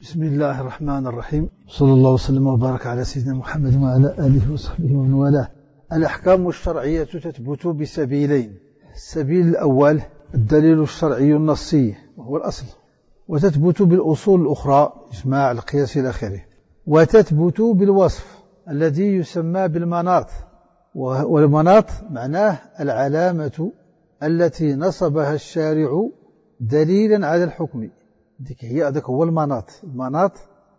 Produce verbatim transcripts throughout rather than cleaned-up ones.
بسم الله الرحمن الرحيم، صلى الله وسلم وبارك على سيدنا محمد وعلى آله وصحبه ومن والاه. الأحكام الشرعية تثبت بسبيلين: السبيل الأول الدليل الشرعي النصي وهو الأصل، وتثبت بالأصول الأخرى إجماع القياس إلى آخره، وتثبت بالوصف الذي يسمى بالمناط، والمناط معناه العلامة التي نصبها الشارع دليلا على الحكم. ذيك هي هذاك هو المناط. المناط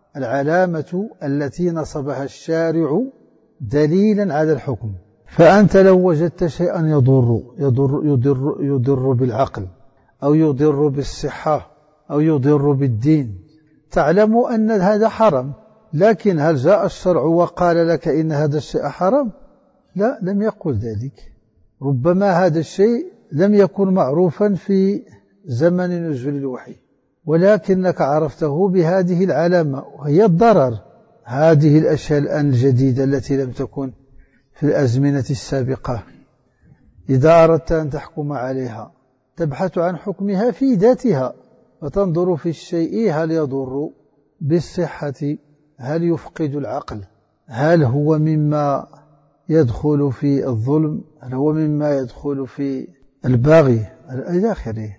العلامة التي نصبها الشارع دليلا على الحكم. فأنت لو وجدت شيئا يضر يضر يضر يضر بالعقل أو يضر بالصحة أو يضر بالدين، تعلم أن هذا حرام، لكن هل جاء الشرع وقال لك إن هذا الشيء حرام؟ لا، لم يقل ذلك. ربما هذا الشيء لم يكن معروفا في زمن نزول الوحي، ولكنك عرفته بهذه العلامة وهي الضرر. هذه الأشياء الآن الجديدة التي لم تكن في الأزمنة السابقة، إذا أردت أن تحكم عليها تبحث عن حكمها في ذاتها، وتنظر في الشيء هل يضر بالصحة، هل يفقد العقل، هل هو مما يدخل في الظلم، هل هو مما يدخل في البغي إلى آخره.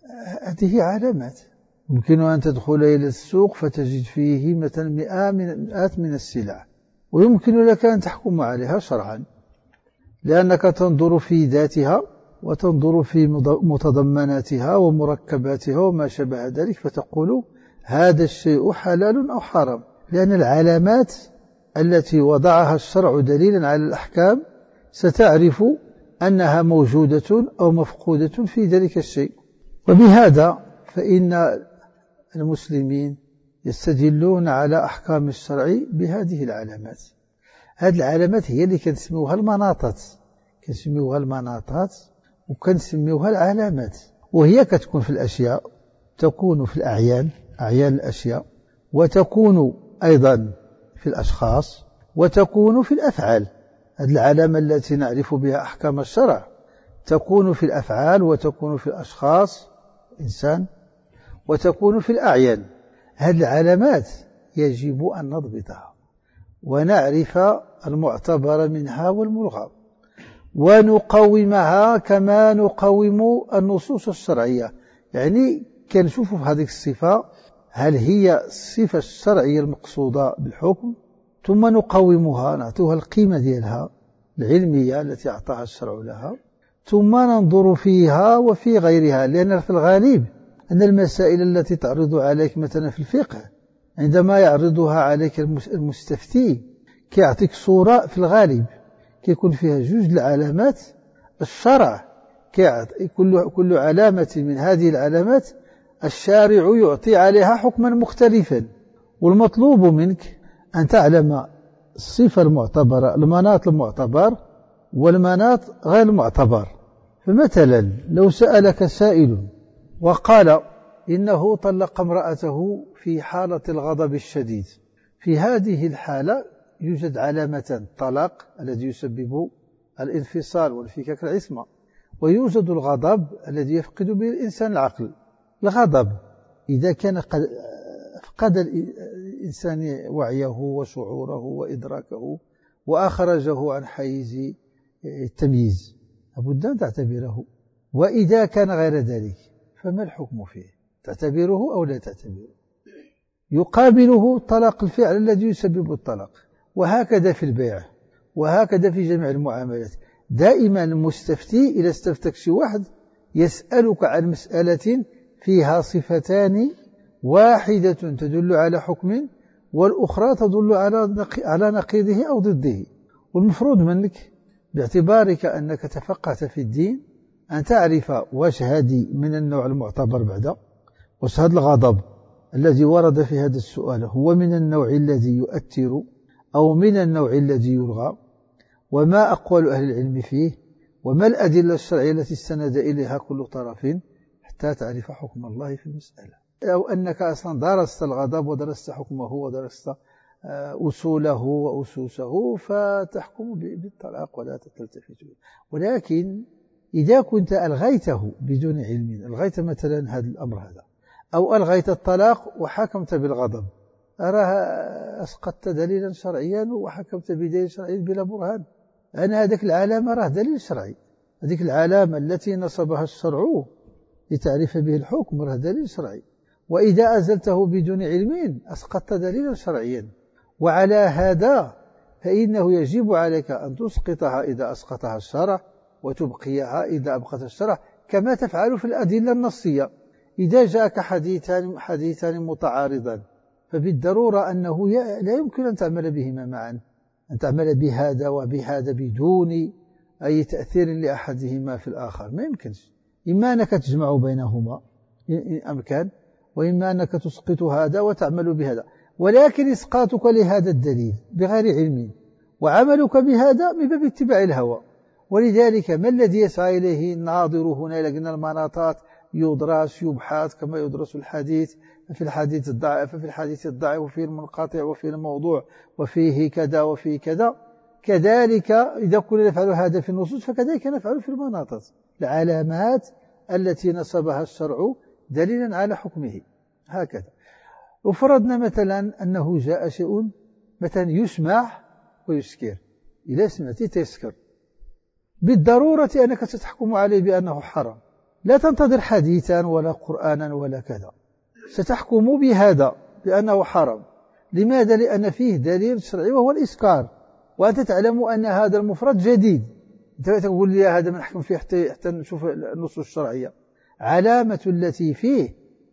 هذه علامات. يمكن أن تدخل إلى السوق فتجد فيه مثلا مئات من السلع، ويمكن لك أن تحكم عليها شرعا، لأنك تنظر في ذاتها وتنظر في متضمناتها ومركباتها وما شابه ذلك، فتقول هذا الشيء حلال أو حرام، لأن العلامات التي وضعها الشرع دليلا على الأحكام ستعرف أنها موجودة أو مفقودة في ذلك الشيء. وبهذا فإن المسلمين يستدلون على أحكام الشرع بهذه العلامات. هذه العلامات هي اللي كنسميوها المناطات، كنسميوها المناطات وكنسميوها العلامات. وهي كتكون في الأشياء، تكون في الأعيان، أعيان الأشياء، وتكون أيضا في الأشخاص، وتكون في الأفعال. هذه العلامة التي نعرف بها أحكام الشرع تكون في الأفعال، وتكون في الأشخاص إنسان، وتكون في الأعيان. هذه العلامات يجب أن نضبطها ونعرف المعتبر منها والملغى، ونقومها كما نقوم النصوص الشرعية. يعني كنشوف في هذه الصفة هل هي الصفة الشرعية المقصودة بالحكم، ثم نقومها، نعطيها القيمة ديالها العلمية التي أعطاها الشرع لها، ثم ننظر فيها وفي غيرها. لأن في الغالب أن المسائل التي تعرض عليك مثلا في الفقه، عندما يعرضها عليك المستفتي كيعطيك صورة في الغالب كيكون فيها جوج العلامات. الشرع كل كل علامة من هذه العلامات الشارع يعطي عليها حكما مختلفا، والمطلوب منك أن تعلم الصفة المعتبرة، المناط المعتبر والمناط غير المعتبر. فمثلا لو سألك سائل وقال إنه طلق امرأته في حالة الغضب الشديد، في هذه الحالة يوجد علامتان: الطلاق الذي يسبب الانفصال وانفكاك العصمة، ويوجد الغضب الذي يفقد به الإنسان العقل. الغضب إذا كان قد فقد الإنسان وعيه وشعوره وإدراكه وأخرجه عن حيز التمييز لابد أن تعتبره. وإذا كان غير ذلك فما الحكم فيه؟ تعتبره أو لا تعتبره؟ يقابله طلاق الفعل الذي يسبب الطلاق. وهكذا في البيع، وهكذا في جميع المعاملات. دائما المستفتي إذا استفتك شي واحد يسألك عن مسألة فيها صفتان، واحدة تدل على حكم والأخرى تدل على نقيضه أو ضده. والمفروض منك باعتبارك أنك تفقهت في الدين أن تعرف واش هذه من النوع المعتبر بعد، واش هذا الغضب الذي ورد في هذا السؤال هو من النوع الذي يؤثر أو من النوع الذي يلغى، وما أقوال أهل العلم فيه، وما الأدلة الشرعية التي استند إليها كل طرف، حتى تعرف حكم الله في المسألة. أو أنك أصلا درست الغضب ودرست حكمه ودرست أصوله وأسوسه فتحكم بالطلاق ولا تلتفت. ولكن إذا كنت ألغيته بدون علم، ألغيت مثلا هذا الأمر هذا، أو ألغيت الطلاق وحكمت بالغضب، أراه أسقطت دليلا شرعيا وحكمت بدليل شرعي بلا برهان. أنا هذيك العلامة راه دليل شرعي، هذيك العلامة التي نصبها الشرع لتعرف به الحكم راه دليل شرعي، وإذا أزلته بدون علم أسقطت دليلا شرعيا. وعلى هذا فإنه يجب عليك أن تسقطها إذا أسقطها الشرع وتبقيها إذا أبقت الشرع، كما تفعل في الأدلة النصية. إذا جاءك حديثان, حديثان متعارضان فبالضرورة أنه لا يمكن أن تعمل بهما معا، أن تعمل بهذا وبهذا بدون أي تأثير لأحدهما في الآخر، ما يمكنش. إما أنك تجمع بينهما إن أمكن، وإما أنك تسقط هذا وتعمل بهذا. ولكن إسقاطك لهذا الدليل بغير علم وعملك بهذا من باب اتباع الهوى. ولذلك ما الذي يسعى إليه الناظر هنا؟ لقنا المناطات يدرس يبحث كما يدرس الحديث، في الحديث الضعيف في الحديث الضعيف وفيه المنقطع وفيه الموضوع وفيه كذا وفيه كذا. كذلك إذا كنا نفعل هذا في النصوص فكذلك نفعل في المناطات، العلامات التي نصبها الشرع دليلا على حكمه. هكذا وفرضنا مثلا أنه جاء شيء مثلا يسمع ويسكر، إذا سمعت تسكر بالضرورة أنك ستحكم عليه بأنه حرام، لا تنتظر حديثا ولا قرآنا ولا كذا، ستحكم بهذا بأنه حرام. لماذا؟ لأن فيه دليل شرعي وهو الإسكار، وأنت تعلم أن هذا المفرد جديد، أنت تقول لي هذا من نحكم فيه حتى, حتى نشوف النصوص الشرعية. علامة التي فيه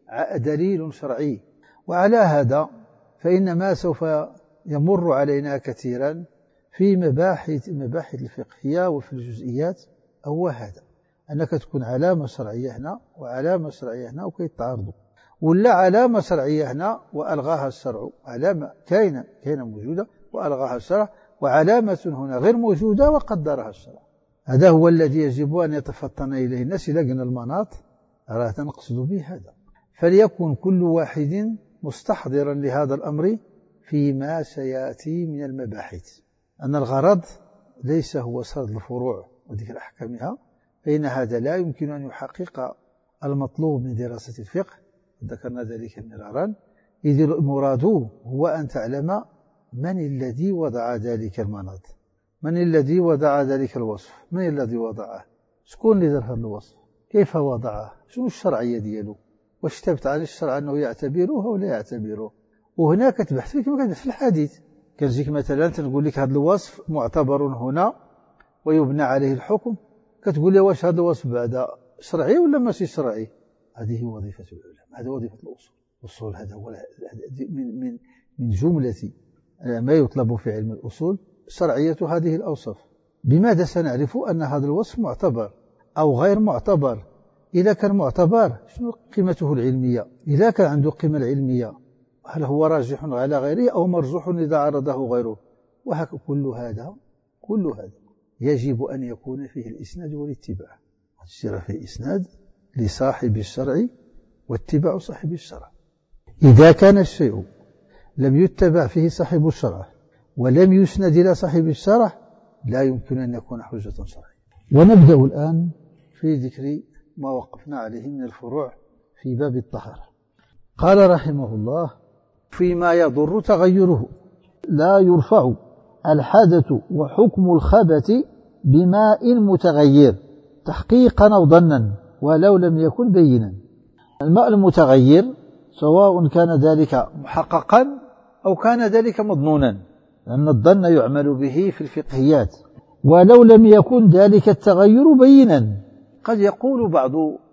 دليل شرعي. وعلى هذا فإن ما سوف يمر علينا كثيرا في مباحث مباحث الفقهية وفي الجزئيات هو هذا، أنك تكون علامة شرعية هنا وعلامة شرعية هنا وكيتعارضوا، ولا علامة شرعية هنا وألغاها الشرع، علامة كاينة كاينة موجودة وألغاها الشرع، وعلامة هنا غير موجودة وقدرها الشرع. هذا هو الذي يجب أن يتفطن إليه الناس. إذا قلنا المناط راه نقصد به هذا، فليكن كل واحد مستحضرا لهذا الأمر فيما سيأتي من المباحث، أن الغرض ليس هو سرد الفروع وذكر أحكامها، فإن هذا لا يمكن أن يحقق المطلوب من دراسة الفقه، ذكرنا ذلك مرارا، إذ المراد هو أن تعلم من الذي وضع ذلك المناط، من الذي وضع ذلك الوصف، من الذي وضعه، شكون اللي دار هذا الوصف، كيف وضعه، شنو الشرعية دياله، واش ثبت عن الشرع أنه يعتبره ولا يعتبره. وهناك تبحث فيه كما كتبحث في الحديث، كنجيك مثلا تنقول لك هذا الوصف معتبر هنا ويبنى عليه الحكم، كتقول لي واش هذا الوصف بعد شرعي ولا ماشي شرعي. هذه وظيفة العلماء، هذه وظيفة الأصول. الأصول هذا هو من من من جملة ما يطلب في علم الأصول شرعية هذه الأوصاف. بماذا سنعرف أن هذا الوصف معتبر أو غير معتبر؟ إذا كان معتبر شنو قيمته العلمية؟ إذا كان عنده قيمة العلمية هل هو راجح على غيره أو مرجوح إذا عرضه غيره؟ وهكذا كل هذا كل هذا يجب أن يكون فيه الإسناد والاتباع، يصير فيه إسناد لصاحب الشرع واتباع صاحب الشرع. إذا كان الشيء لم يتبع فيه صاحب الشرع ولم يسند إلى صاحب الشرع لا يمكن أن يكون حجة شرعية. ونبدأ الآن في ذكر ما وقفنا عليه من الفروع في باب الطهارة. قال رحمه الله: فيما يضر تغيره لا يرفع الحدث وحكم الخبث بماء متغير تحقيقا أو ظنا ولو لم يكن بينا. الماء المتغير سواء كان ذلك محققا أو كان ذلك مظنونا، لأن الظن يعمل به في الفقهيات، ولو لم يكن ذلك التغير بينا. قد يقول بعض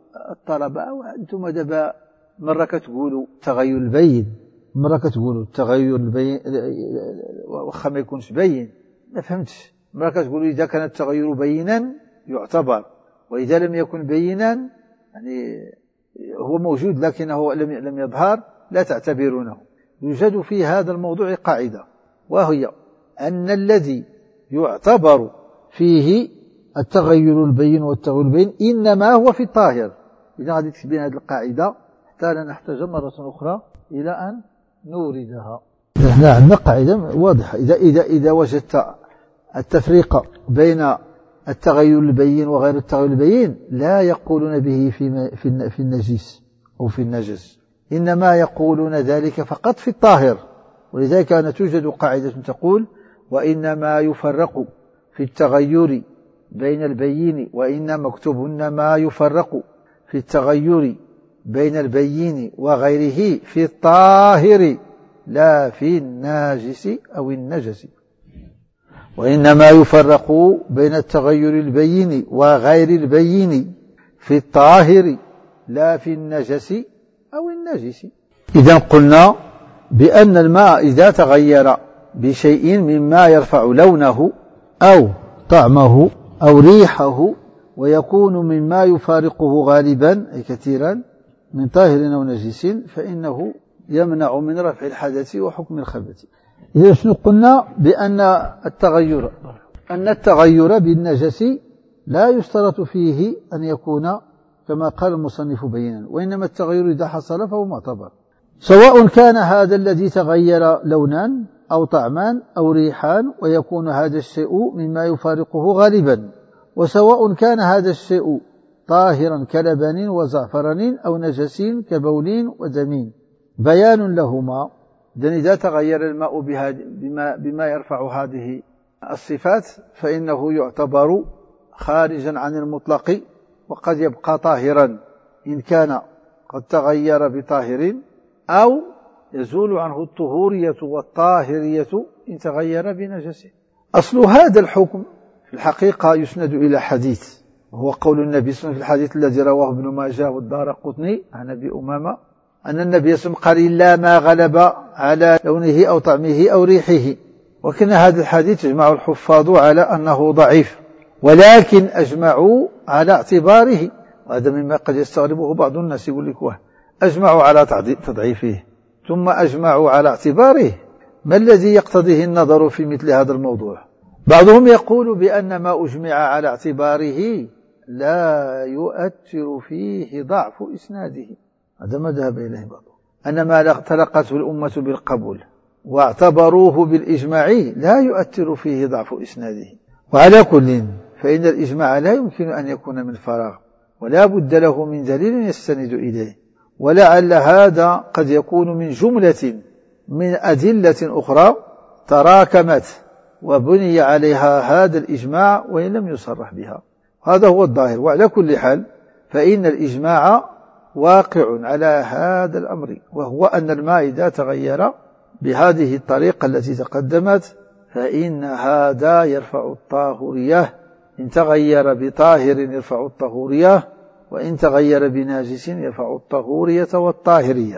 الطلبة: وأنتم دابا مرة كتقولوا تغير البين، مرة كتقولوا التغير البين وخا ما يكونش بين، ما فهمتش. مرة كتقولوا إذا كان التغير بينا يعتبر، وإذا لم يكن بينا يعني هو موجود لكنه لم لم يظهر لا تعتبرونه. يوجد في هذا الموضوع قاعدة، وهي أن الذي يعتبر فيه التغير البين والتغير البين إنما هو في الطاهر. إذا غادي تكتبين هذه القاعدة حتى لا نحتاج مرة أخرى إلى أن نوردها. نحن عندنا قاعدة واضحة، إذا إذا إذا وجدت التفريق بين التغير البين وغير التغير البين لا يقولون به في في في النجس أو في النجس، إنما يقولون ذلك فقط في الطاهر. ولذلك كانت توجد قاعدة تقول وإنما يفرق في التغير بين البين وإنما مكتوب إنما يفرق في التغير بين البين وغيره في الطاهر لا في الناجس أو النجس. وإنما يفرق بين التغير البين وغير البين في الطاهر لا في النجس أو النجس. إذا قلنا بأن الماء إذا تغير بشيء مما يرفع لونه أو طعمه أو ريحه ويكون مما يفارقه غالبا أي كثيرا من طاهر أو نجس فإنه يمنع من رفع الحدث وحكم الخبث. إذا شنو قلنا؟ بأن التغير أن التغير بالنجس لا يشترط فيه أن يكون كما قال المصنف بينا، وإنما التغير إذا حصل فهو معتبر، سواء كان هذا الذي تغير لونا أو طعما أو ريحان ويكون هذا الشيء مما يفارقه غالبا، وسواء كان هذا الشيء طاهرا كلبن وزعفران أو نجس كبول ودم بيان لهما. إذن إذا تغير الماء بما, بما يرفع هذه الصفات فإنه يعتبر خارجا عن المطلق، وقد يبقى طاهرا إن كان قد تغير بطاهر، أو يزول عنه الطهورية والطاهرية إن تغير بنجس. أصل هذا الحكم في الحقيقة يسند إلى حديث، وهو قول النبي صلى الله عليه وسلم في الحديث الذي رواه ابن ماجه والدارقطني عن أبي أمامة أن النبي صلى الله عليه وسلم قال إلا ما غلب على لونه أو طعمه أو ريحه. وكان هذا الحديث يجمع الحفاظ على أنه ضعيف، ولكن أجمعوا على اعتباره، وهذا مما قد يستغربه بعض الناس، يقول لك واه أجمعوا على تضعيفه ثم أجمعوا على اعتباره، ما الذي يقتضيه النظر في مثل هذا الموضوع؟ بعضهم يقول بأن ما أجمع على اعتباره لا يؤثر فيه ضعف إسناده، هذا ما ذهب إليه بعضهم، أن ما تلقته الأمة بالقبول واعتبروه بالإجماع لا يؤثر فيه ضعف إسناده. وعلى كل فإن الإجماع لا يمكن أن يكون من فراغ، ولا بد له من دليل يستند إليه، ولعل هذا قد يكون من جملة من أدلة أخرى تراكمت وبني عليها هذا الإجماع وإن لم يصرح بها، هذا هو الظاهر. وعلى كل حال فإن الإجماع واقع على هذا الأمر، وهو أن الماء إذا تغير بهذه الطريقة التي تقدمت فإن هذا يرفع الطاهورية، إن تغير بطاهر يرفع الطهورية، وإن تغير بناجس يرفع الطهورية والطاهرية.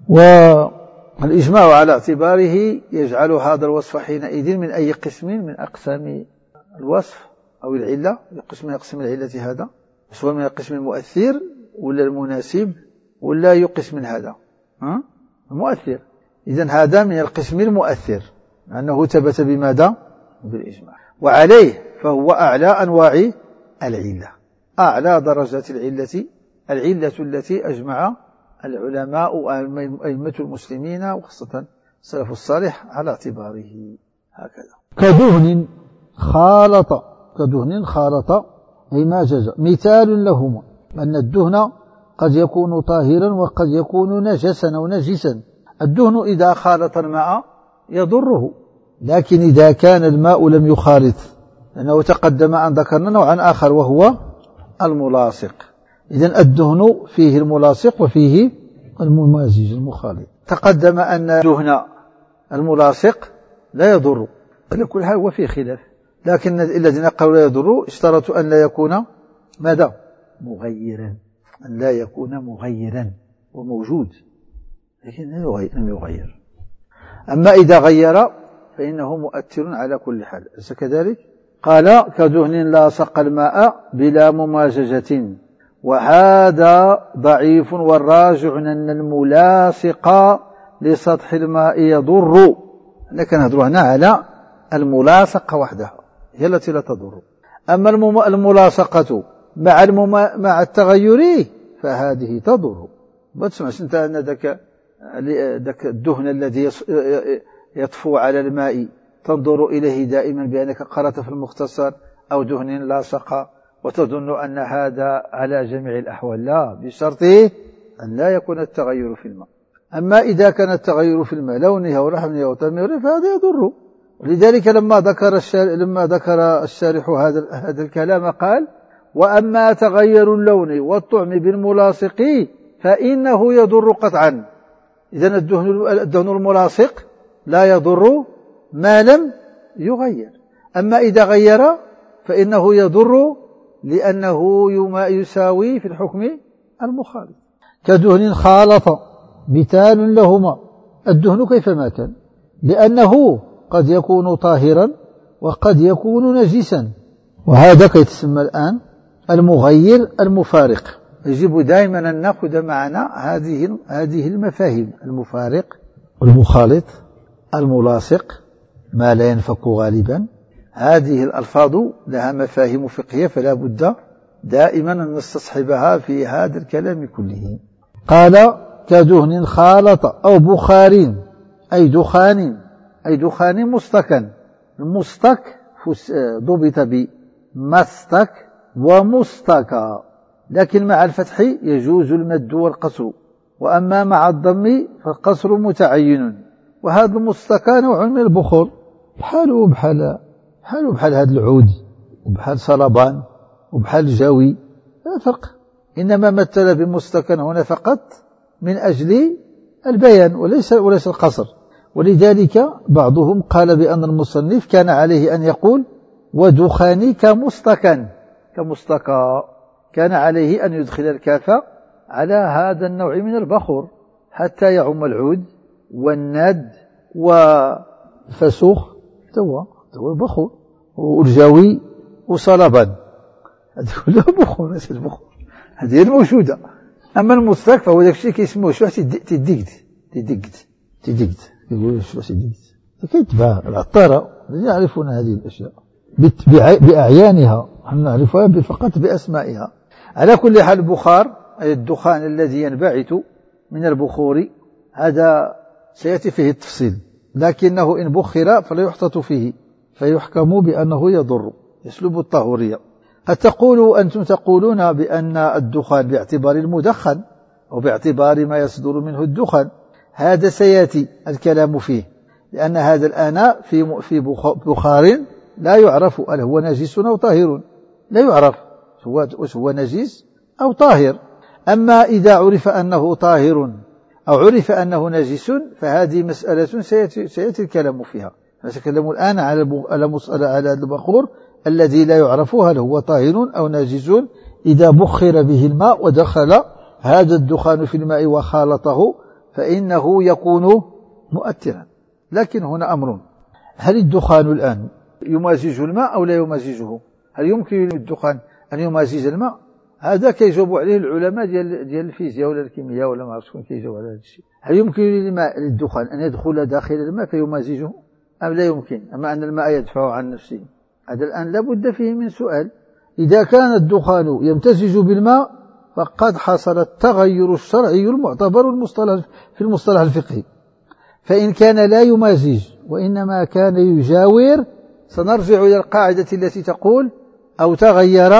والإجماع على اعتباره يجعل هذا الوصف حينئذ من أي قسم من أقسام الوصف أو العلة، قسم يقسم العلة هذا سواء من القسم المؤثر ولا المناسب ولا يقسم من هذا ها؟ المؤثر. إذن هذا من القسم المؤثر لأنه ثبت بماذا؟ بالإجماع. وعليه فهو أعلى أنواع العلة، أعلى درجات العلة، العلة التي أجمع العلماء أئمة المسلمين وخاصة السلف الصالح على اعتباره هكذا. كدهن خالط، كدهن خالط أي ماجج. مثال لهما أن الدهن قد يكون طاهرا وقد يكون نجسا أو نجسا. الدهن إذا خالط الماء يضره، لكن إذا كان الماء لم يخالط، لأنه تقدم أن ذكرنا نوعا آخر وهو الملاصق. إذن الدهن فيه الملاصق وفيه الممازج المخالط. تقدم أن الدهن الملاصق لا يضر، على كل حال هو فيه خلاف، لكن الذين قالوا لا يضر اشترطوا أن لا يكون ماذا؟ مغيرا، أن لا يكون مغيرا وموجود لكن لم يغير. أما إذا غير فإنه مؤثر على كل حال، أليس كذلك؟ قال كدهن لاصق الماء بلا ممازجة، وهذا ضعيف، والراجع أن الملاصق لسطح الماء يضر. لكن نهضر هنا على الملاصقة وحدها هي التي لا تضر، أما الملاصقة مع مع التغير فهذه تضر. ما تسمعش انت ان ذاك ذاك الدهن الذي يطفو على الماء تنظر إليه دائما بأنك قرأت في المختصر أو دهن لاصق وتظن أن هذا على جميع الأحوال، لا، بشرط أن لا يكون التغير في الماء. أما إذا كان التغير في الماء لونها ولحمها وطعمها فهذا يضر. ولذلك لما ذكر الشارح, لما ذكر الشارح هذا, هذا الكلام قال: وأما تغير اللون والطعم بالملاصق فإنه يضر قطعا. إذن الدهن, الدهن الملاصق لا يضر ما لم يغير. أما إذا غير فإنه يضر لأنه يساوي في الحكم المخالف. كدهن خالط مثال لهما. الدهن كيفما كان، لأنه قد يكون طاهرا وقد يكون نجسا، وهذا كيتسمى الآن المغير المفارق. يجب دائما أن نأخذ معنا هذه هذه المفاهيم: المفارق والمخالط، الملاصق، ما لا ينفك غالبا. هذه الألفاظ لها مفاهيم فقهية فلا بد دائما أن نستصحبها في هذا الكلام كله. قال: كدهن خالط أو بخار أي دخان أي دخان مستكن. المستك ضبط بمستك ومستكى، لكن مع الفتح يجوز المد والقصر، وأما مع الضم فالقصر متعين. وهذا المستكى نوع من البخور، بحاله بحال بحاله بحال هذا العود وبحال صلبان وبحال جوي، لا فرق. إنما مثل بمستكن هنا فقط من أجل البيان وليس وليس القصر. ولذلك بعضهم قال بأن المصنف كان عليه أن يقول: ودخاني كمستكن كمستكى، كان عليه أن يدخل الكاف على هذا النوع من البخور حتى يعم العود والند وفسوخ توا توا البخور والجوي وصلبان، هذه كلها بخور. ليس البخور هذه الموجودة. أما المستك فهو ذاك الشيء كيسموه شويه تدقد تدقد تدقد يقولوا شويه تدقد، كيتباع العطارة يعرفون هذه الأشياء بأعيانها، نحن نعرفها فقط بأسمائها. على كل حال البخار أي الدخان الذي ينبعث من البخور هذا سيأتي فيه التفصيل، لكنه إن بخر فلا يحتط فيه فيحكم بأنه يضر يسلب الطهورية. أتقول أنتم تقولون بأن الدخان باعتبار المدخن أو باعتبار ما يصدر منه الدخان، هذا سيأتي الكلام فيه، لأن هذا الآن في في بخار لا يعرف هل هو نجس أو طاهر، لا يعرف هو نجس أو طاهر. أما إذا عرف أنه طاهر أو عرف أنه نجس فهذه مسألة سيأتي, سيأتي الكلام فيها. نتكلم الآن على على البخور الذي لا يعرف هل هو طاهر أو نجس. إذا بخر به الماء ودخل هذا الدخان في الماء وخالطه فإنه يكون مؤثرا. لكن هنا أمر: هل الدخان الآن يمازج الماء أو لا يمازجه؟ هل يمكن للدخان أن يمازج الماء؟ هذا كيجاوب عليه العلماء ديال ديال الفيزياء ولا الكيمياء ولا ما عرفت شكون كيجاوب على هذا الشيء. هل يمكن للماء للدخان أن يدخل داخل الماء فيمازجه أم لا يمكن؟ أما أن الماء يدفع عن نفسه. هذا الآن لا بد فيه من سؤال. إذا كان الدخان يمتزج بالماء فقد حصل التغير الشرعي المعتبر المصطلح في المصطلح الفقهي. فإن كان لا يمازج وإنما كان يجاور سنرجع إلى القاعدة التي تقول: أو تغير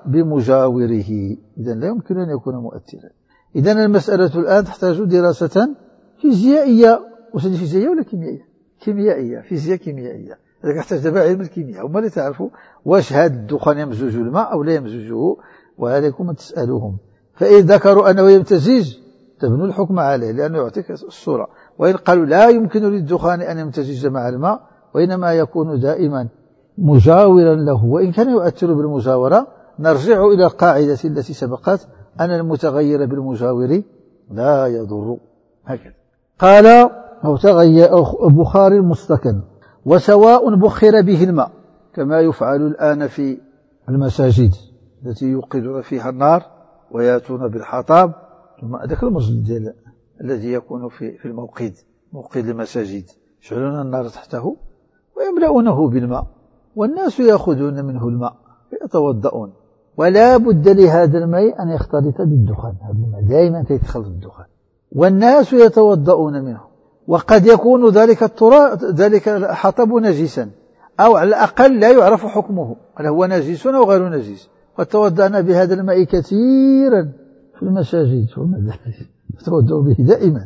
بمجاوره. إذن لا يمكن أن يكون مؤثرا. إذن المسألة الآن تحتاج دراسة فيزيائية، وش فيزيائية ولا كيميائية؟ كيميائية، فيزياء كيميائية. هذا يحتاج دابا علم الكيمياء، هما اللي تعرفوا واش هذا الدخان يمزج الماء أو لا يمزجه، وعليكم أن تسألوهم. فإن ذكروا أنه يمتزج تبنوا الحكم عليه لأنه يعطيك الصورة، وإن قالوا لا يمكن للدخان أن يمتزج مع الماء وإنما يكون دائما مجاورا له وإن كان يؤثر بالمجاورة، نرجع إلى القاعدة التي سبقت أن المتغير بالمجاور لا يضر. هكذا قال: أو تغير أو بخار مستكن، وسواء بخر به الماء كما يفعل الآن في المساجد التي يوقدون فيها النار ويأتون بالحطاب، ثم ذاك المرجل ديال الذي يكون في في الموقد موقد المساجد يشعلون النار تحته ويملؤونه بالماء والناس يأخذون منه الماء فيتوضؤون، ولا بد لهذا الماء أن يختلط بالدخان. هذا الماء دائما يتخلط بالدخان والناس يتوضؤون منه، وقد يكون ذلك التراب ذلك الحطب نجسا أو على الأقل لا يعرف حكمه هل هو نجس أو غير نجس. وتوضأنا بهذا الماء كثيرا في المساجد والمدارس، يتوضأ به دائما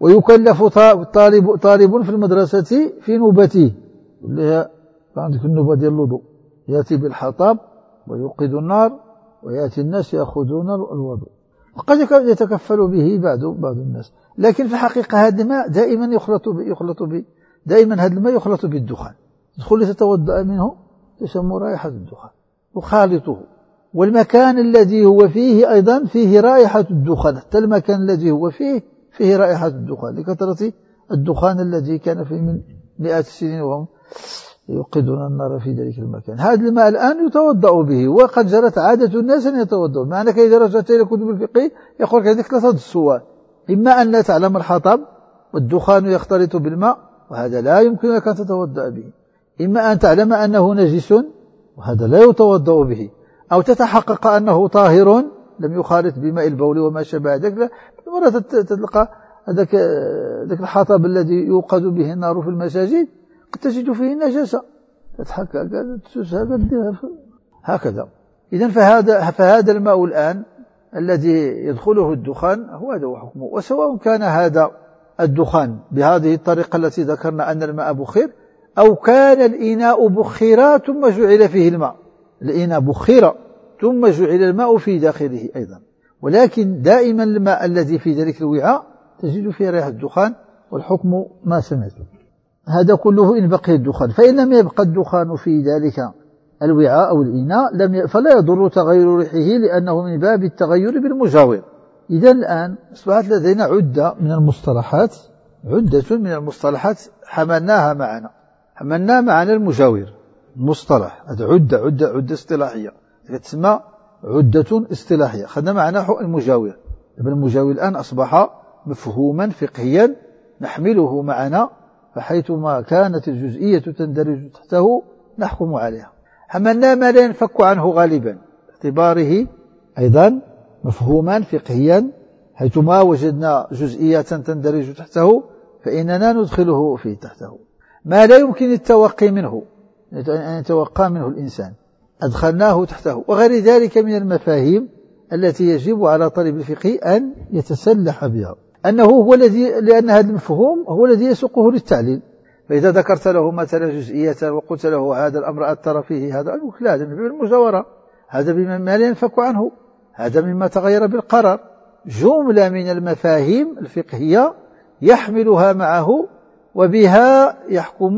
ويكلف طالب, طالب في المدرسة في نوبته، اللي هي عندك النوبة ديال الوضوء، يأتي بالحطب ويوقد النار ويأتي الناس يأخذون الوضوء، وقد يتكفل به بعض بعض الناس، لكن في الحقيقة هذا الماء دائما يخلط به يخلط به دائما هذا الماء يخلط بالدخان، تدخل لتتوضأ منه تسمى رائحة الدخان يخالطه، والمكان الذي هو فيه أيضا فيه رائحة الدخان، حتى المكان الذي هو فيه فيه رائحة الدخان لكثرة الدخان الذي كان فيه من مئات السنين وهم يوقدون النار في ذلك المكان. هذا الماء الآن يتوضأ به، وقد جرت عادة الناس أن يتوضأوا، مع أنك إذا رجعت إلى كتب الفقه يقول لك عندك ثلاثة السؤال: إما أن لا تعلم الحطب والدخان يختلط بالماء وهذا لا يمكن لك أن تتوضأ به، إما أن تعلم أنه نجس وهذا لا يتوضأ به، أو تتحقق أنه طاهر لم يخالط بماء البول وما شابه ذلك. مرة تلقى هذاك الحطب الذي يوقد به النار في المساجد قد تجد فيه نجاسة، تضحك هكذا. إذن فهذا فهذا الماء الآن الذي يدخله الدخان هو هذا حكمه، وسواء كان هذا الدخان بهذه الطريقة التي ذكرنا أن الماء بخير، أو كان الإناء بخيرا ثم جعل فيه الماء، الإناء بخيرا ثم جعل الماء في داخله أيضا، ولكن دائما الماء الذي في ذلك الوعاء تجد فيه ريحة الدخان، والحكم ما سمعته. هذا كله إن بقي الدخان، فإن لم يبقى الدخان في ذلك الوعاء أو الإناء لم فلا يضر تغير ريحه، لأنه من باب التغير بالمجاور. إذا الآن أصبحت لدينا عدة من المصطلحات عدة من المصطلحات حملناها معنا حملنا معنا المجاور مصطلح، هذا عدة عدة عدة اصطلاحية تسمى عدة اصطلاحية، خدنا معنا المجاور. المجاور الآن أصبح مفهوما فقهيا نحمله معنا، فحيثما كانت الجزئية تندرج تحته نحكم عليها. حملنا ما لا ينفك عنه غالبا باعتباره أيضا مفهوما فقهيا، حيثما وجدنا جزئية تندرج تحته فإننا ندخله في تحته. ما لا يمكن التوقي منه أن يتوقع منه الإنسان أدخلناه تحته، وغير ذلك من المفاهيم التي يجب على طالب الفقه أن يتسلح بها، أنه هو الذي لأن هذا المفهوم هو الذي يسوقه للتعليل. فإذا ذكرت له مثلا جزئية وقلت له هذا الأمر أثر فيه هذا، لا، هذا بالمجاورة، هذا بما لا ينفك عنه، هذا مما تغير بالقرار. جملة من المفاهيم الفقهية يحملها معه وبها يحكم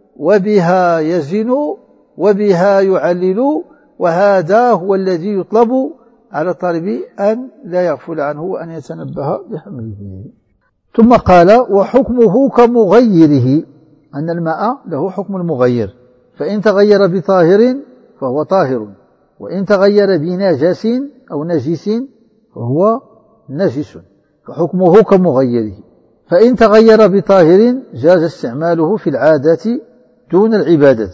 وبها يزن وبها يعلل، وهذا هو الذي يطلب على الطالب أن لا يغفل عنه وأن يتنبه بحمله. ثم قال: وحكمه كمغيره، أن الماء له حكم المغير، فإن تغير بطاهر فهو طاهر، وإن تغير بنجس أو نجس فهو نجس، فحكمه كمغيره. فإن تغير بطاهر جاز استعماله في العادة دون العبادة،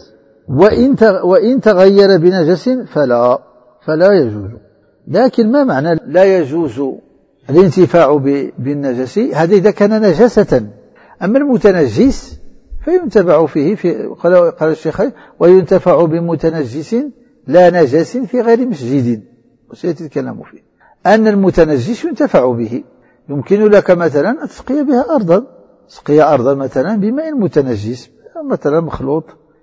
وإن تغير بنجس فلا فلا يجوز. لكن ما معنى لا يجوز الانتفاع بالنجس؟ هذا إذا كان نجاسة. أما المتنجس فينتفع فيه في قال الشيخ: وينتفع بمتنجس لا نجس في غير مسجد، وسيأتي الكلام فيه أن المتنجس ينتفع به. يمكن لك مثلا أن تسقي بها أرضا، تسقي أرضا مثلا بماء متنجس مثلا مخلوط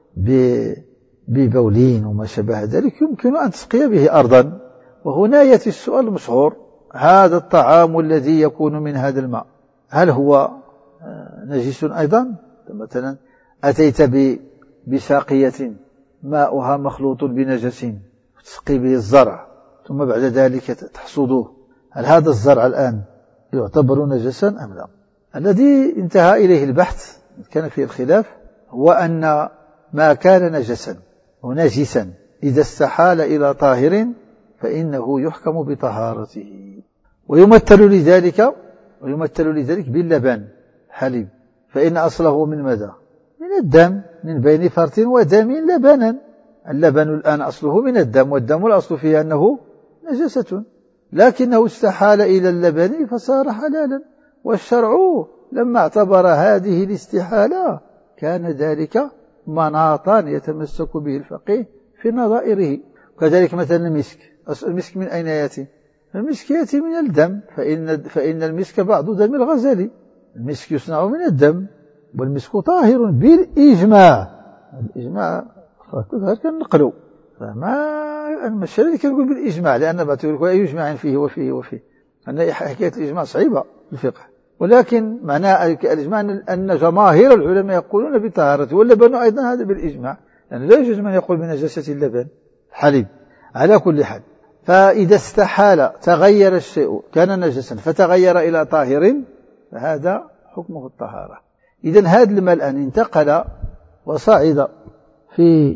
ببولين وما شابه ذلك، يمكن أن تسقي به أرضا. وهنا يأتي السؤال المشهور: هذا الطعام الذي يكون من هذا الماء هل هو نجس أيضا؟ مثلا أتيت بساقية ماؤها مخلوط بنجس تسقي به الزرع ثم بعد ذلك تحصده، هل هذا الزرع الآن يعتبر نجسا أم لا؟ الذي انتهى إليه البحث كان فيه الخلاف هو أن ما كان نجسا ونجسا إذا استحال إلى طاهر فإنه يحكم بطهارته. ويمثل لذلك ويمثل لذلك باللبن، حليب، فإن أصله من ماذا؟ من الدم، من بين فرث ودم لبنا. اللبن الآن أصله من الدم، والدم الأصل فيه أنه نجسة، لكنه استحال إلى اللبن فصار حلالا. والشرع لما اعتبر هذه الاستحالة كان ذلك مناطا يتمسك به الفقيه في نظائره. كذلك مثلا المسك، المسك من أين يأتي؟ المسك يأتي من الدم، فإن, فإن المسك بعض دم الغزل، المسك يصنع من الدم، والمسك طاهر بالإجماع. الإجماع هذا كنقلوا، فما المسألة اللي كنقول بالإجماع، لأن بتقول أي إجماع فيه وفيه وفيه، أن حكاية الإجماع صعيبة في الفقه، ولكن معناه الإجماع أن جماهير العلماء يقولون بطهارته، واللبن أيضا هذا بالإجماع، يعني لا يجوز من يقول بنجاسة اللبن حليب. على كل حال، فإذا استحال تغير الشيء كان نجسا فتغير إلى طاهر فهذا حكمه الطهارة. إذن هذا الماء الآن انتقل وصعد في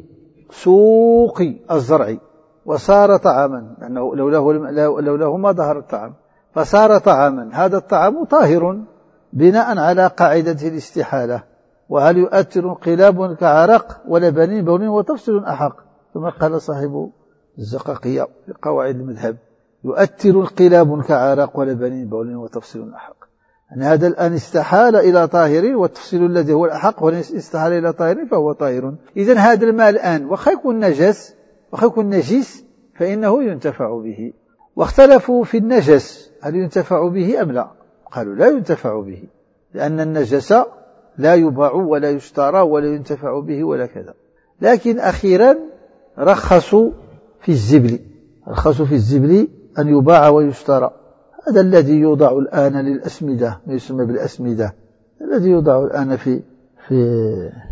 سوق الزرع وصار طعاما، لأنه لوله, لوله ما ظهر الطعام، فصار طعاما. هذا الطعام طاهر بناء على قاعدة الاستحالة. وهل يؤثر انقلاب كعرق ولبن بول وتفصيل أحق؟ ثم قال صاحب الزقاقية في قواعد المذهب: يؤثر انقلاب كعرق ولبن بول وتفصيل أحق. أن هذا الآن استحال إلى طاهر، والتفصيل الذي هو الأحق وإن استحال إلى طاهر فهو طاهر. إذن هذا الماء الآن وخا يكون نجس وخا يكون نجس فإنه ينتفع به. واختلفوا في النجس هل ينتفع به أم لا؟ قالوا لا ينتفع به، لأن النجس لا يباع ولا يشترى ولا ينتفع به ولا كذا. لكن أخيرا رخصوا في الزبل، رخصوا في الزبل أن يباع ويشترى. هذا الذي يوضع الآن للأسمدة، ما يسمى بالأسمدة، الذي يوضع الآن في في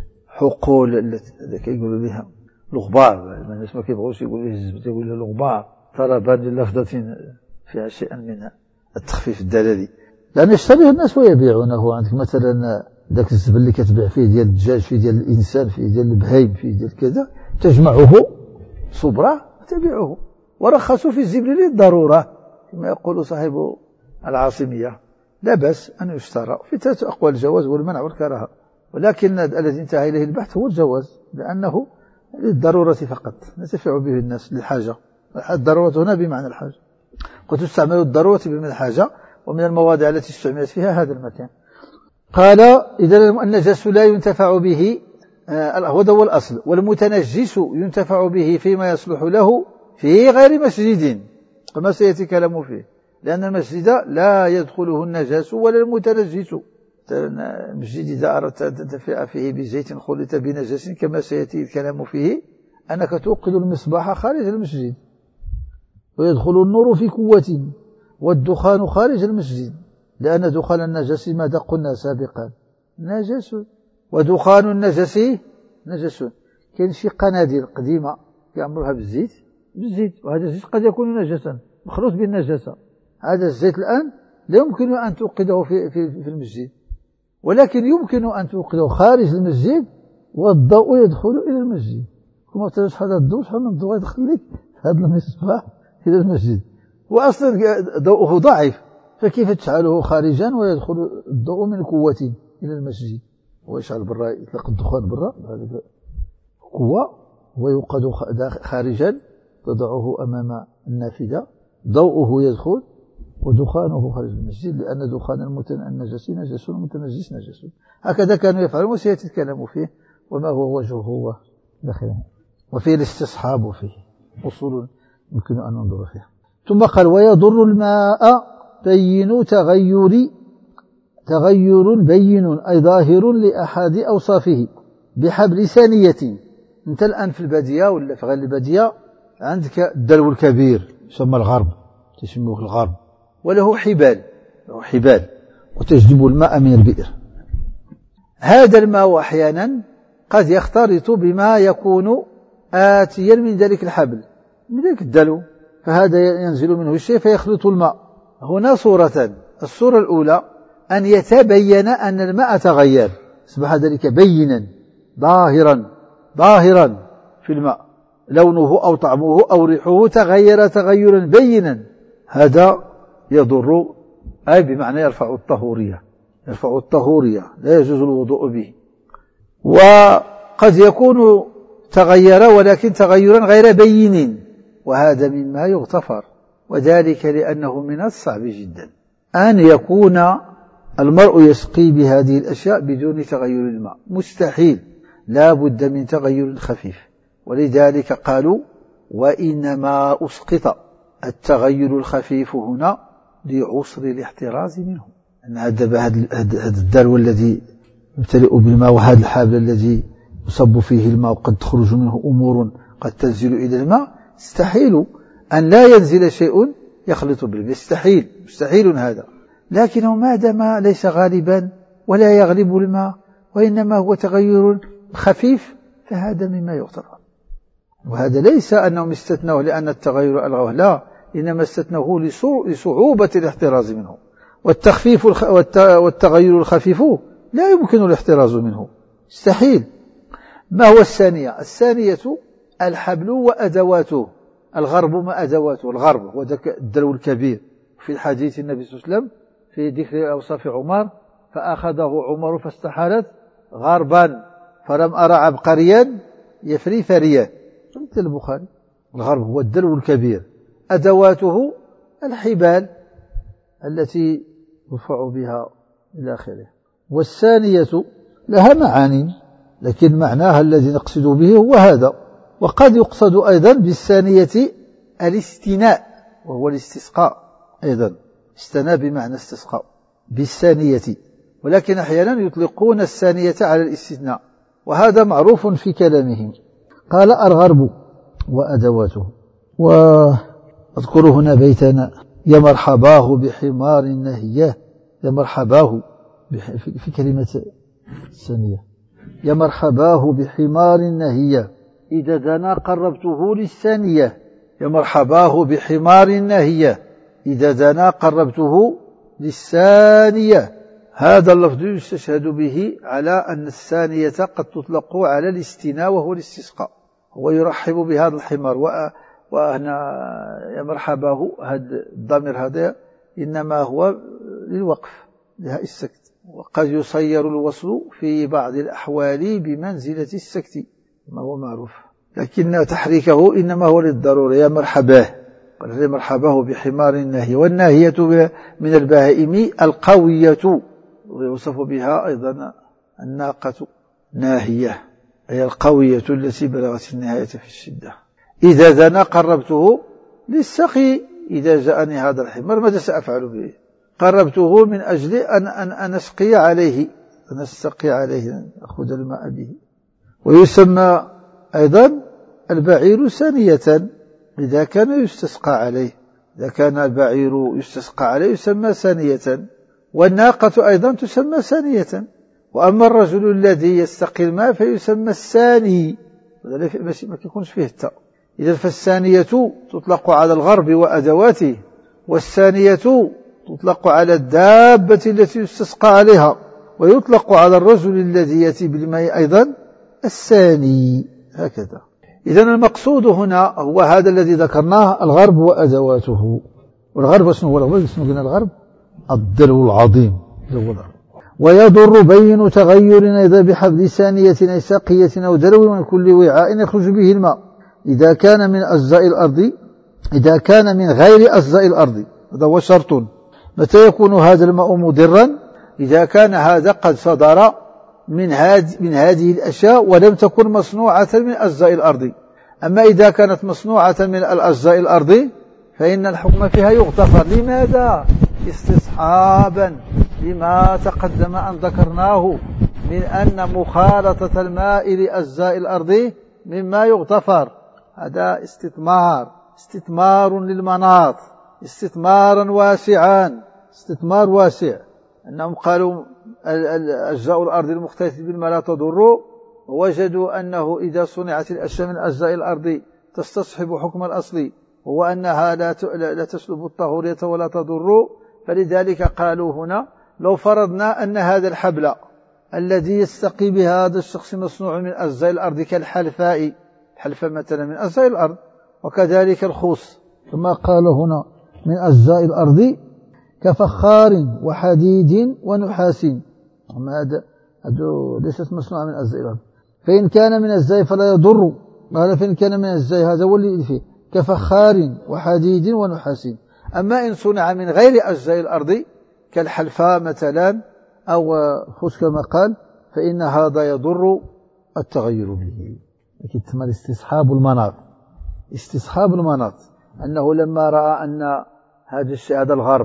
حقول التي يقولوا بها الغبار. الناس ما كيبغوش يقولوا الزبد، يقول له الغبار طلبا للفظة فيها شيئا من التخفيف الدلالي، لأن يشتريه الناس ويبيعونه. عندك مثلا ذاك الزبل اللي كتبيع فيه ديال الدجاج، فيه ديال الإنسان، فيه ديال البهيم، فيه ديال كذا، تجمعه صبرة وتبيعه. ورخصوا في الزبل للضرورة كما يقول صاحب العاصمية، لا بأس أن يشترى في ثلاث أقوال: الجواز والمنع والكراهة، ولكن الذي انتهى إليه البحث هو الجواز، لأنه للضرورة فقط نتفع به الناس للحاجة. الضرورة هنا بمعنى الحاجة، قد تستعمل الضرورة بمعنى الحاجة، ومن المواضع التي استعملت فيها هذا المكان. قال: إذا النجس لا ينتفع به، هذا هو الأصل. والمتنجس ينتفع به فيما يصلح له في غير مسجد، كما سيأتي كلامه فيه، لأن المسجد لا يدخله النجس ولا المتنجس. المسجد إذا أردت أن تنتفع فيه بزيت خلط بنجس كما سيأتي الكلام فيه، أنك توقد المصباح خارج المسجد، ويدخل النور في قوة، والدخان خارج المسجد، لأن دخان النجس ماذا قلنا سابقا؟ نجس. ودخان النجس نجس. كاين شي قناديل قديمة يعملوها بالزيت بالزيت وهذا الزيت قد يكون نجسا مخلوط بالنجاسة. هذا الزيت الآن لا يمكن أن توقده في, في, في المسجد، ولكن يمكن أن توقده خارج المسجد والضوء يدخل إلى المسجد. كما تجد هذا الضوء، شحال من الضوء يدخل لك هذا المصباح إلى المسجد، وأصلا ضوءه ضعيف، فكيف تشعله خارجا ويدخل الضوء من قوة إلى المسجد؟ ويشعل برا، يطلق الدخان برا هذا قوة، ويوقد خارجا، تضعه أمام النافذة، ضوءه يدخل ودخانه خارج المسجد، لأن دخان النجس نجس والمتنجس نجس. هكذا كانوا يفعلون، وسيأتي الكلام فيه وما هو وجهه وداخله، وفيه الاستصحاب، فيه أصول يمكن أن ننظر فيها. ثم قال: ويضر الماء بين تغير تغير بين أي ظاهر لأحد أوصافه بحبل ثانية. أنت الآن في البادية ولا في غير البادية عندك الدلو الكبير يسمى الغرب، تسموه الغرب، وله حبال، له حبال وتجذب الماء من البئر. هذا الماء أحيانا قد يختلط بما يكون آتيا من ذلك الحبل، من ذلك الدلو، فهذا ينزل منه الشيء فيخلط الماء. هنا صورتان: الصورة الأولى أن يتبين أن الماء تغير، أصبح ذلك بينا ظاهرا ظاهرا في الماء، لونه أو طعمه أو ريحه تغير تغيرا بينا، هذا يضر، أي بمعنى يرفع الطهورية، يرفع الطهورية، لا يجوز الوضوء به. وقد يكون تغير ولكن تغيرا غير بين، وهذا مما يغتفر، وذلك لأنه من الصعب جدا أن يكون المرء يسقي بهذه الأشياء بدون تغير الماء، مستحيل، لا بد من تغير خفيف. ولذلك قالوا: وإنما أسقط التغير الخفيف هنا لعسر الاحتراز منه، أن هذا هذا الدلو الذي يمتلئ بالماء وهذا الحبل الذي يصب فيه الماء وقد تخرج منه أمور قد تنزل إلى الماء، استحيل أن لا ينزل شيء يخلط بالماء، يستحيل، مستحيل هذا. لكنه ما دام ليس غالبا ولا يغلب الماء وإنما هو تغير خفيف فهذا مما يغتفر. وهذا ليس أنهم استثنوه لأن التغير ألغوه، لا، إنما استثنوه لصعوبة الاحتراز منه، والتخفيف والتغير الخفيف لا يمكن الاحتراز منه، استحيل. ما هو الثانية؟ الثانية الحبل وأدواته. الغرب ما أدواته؟ الغرب هو الدلو الكبير. في الحديث النبي صلى الله عليه وسلم في ذكر أوصاف عمر: فأخذه عمر فاستحالت غربا فلم أرى عبقريا يفري ثريا. مثل البخاري. الغرب هو الدلو الكبير، أدواته الحبال التي يرفع بها إلى آخره. والثانية لها معاني، لكن معناها الذي نقصد به هو هذا. وقد يقصد أيضا بالثانية الاستناء وهو الاستسقاء أيضا، استناء بمعنى استسقاء بالثانية، ولكن أحيانا يطلقون الثانية على الاستثناء، وهذا معروف في كلامهم. قال الغرب وأدواته. وأذكر هنا بيتنا: يا مرحباه بحمار نهيه، يا مرحباه في كلمة الثانية، يا مرحباه بحمار نهيه إذا دنا قربته للثانية. يا مرحباه بحمار نهيه إذا دنا قربته للثانية. هذا اللفظ يستشهد به على أن الثانية قد تطلق على الاستناء وهو الاستسقاء. هو يرحب بهذا الحمار، وهنا يا مرحباه هذا الضمير هذا إنما هو للوقف لها السكت، وقد يصير الوصل في بعض الأحوال بمنزلة السكت ما هو معروف، لكن تحريكه إنما هو للضرورة. يا مرحباه، يا مرحباه بحمار الناهية. والناهية من البهائم القوية، ويوصف بها أيضا الناقة ناهية، هي القوية التي بلغت النهاية في الشدة. إذا دنا قربته للسقي، إذا جاءني هذا الحمار ماذا سأفعل به؟ قربته من أجل أن, أن, أن أسقي عليه، أن أستقي عليه، أخذ الماء به. ويسمى أيضا البعير ثانية إذا كان يستسقى عليه، إذا كان البعير يستسقى عليه يسمى ثانية. والناقة أيضا تسمى ثانية. وأما الرجل الذي يستقي الماء فيسمى الثاني، ما يكونش فيه التاء. إذا فالثانية تطلق على الغرب وأدواته، والثانية تطلق على الدابة التي يستسقى عليها، ويطلق على الرجل الذي يأتي بالماء أيضا الثاني، هكذا. إذن المقصود هنا هو هذا الذي ذكرناه: الغرب وأدواته. والغرب شنو هو الغرب؟ شنو قلنا الغرب؟ الدلو العظيم. ويضر بين تغير أيضا بحبل ثانية أي ساقية أو دلو من كل وعاء يخرج به الماء إذا كان من أجزاء الأرض، إذا كان من غير أجزاء الأرض. هذا هو شرط. متى يكون هذا الماء مضرا؟ إذا كان هذا قد صدر من هذه من هذه الأشياء ولم تكن مصنوعة من أجزاء الأرض. أما إذا كانت مصنوعة من الأجزاء الأرض فإن الحكم فيها يغتفر. لماذا؟ استصحابا لما تقدم أن ذكرناه من أن مخالطة الماء لأجزاء الأرض مما يغتفر. هذا استثمار، استثمار للمناط، استثمارا واسعا، استثمار واسع. أنهم قالوا أجزاء الأرض المختلطة بالماء لا تضر، ووجدوا أنه إذا صنعت الأشياء من أجزاء الأرض تستصحب حكم الأصل، هو أنها لا تسلب الطهورية ولا تضر. فلذلك قالوا هنا: لو فرضنا أن هذا الحبل الذي يستقي به هذا الشخص مصنوع من أجزاء الأرض كالحلفاء، الحلفاء مثلا من أجزاء الأرض، وكذلك الخوص كما قال هنا من أجزاء الأرض كفخار وحديد ونحاس، هذا ليست مصنوعة من أجزاء الأرض. فإن كان من أجزاء فلا يضر، قال فإن كان من أجزاء هذا هو اللي فيه كفخار وحديد ونحاس. أما إن صنع من غير أجزاء الأرض كالحلفاء مثلا أو خش كما قال فإن هذا يضر التغير به. لكن ثم استصحاب المناط، استصحاب المناط أنه لما رأى أن هذا الشيء هذا الغرب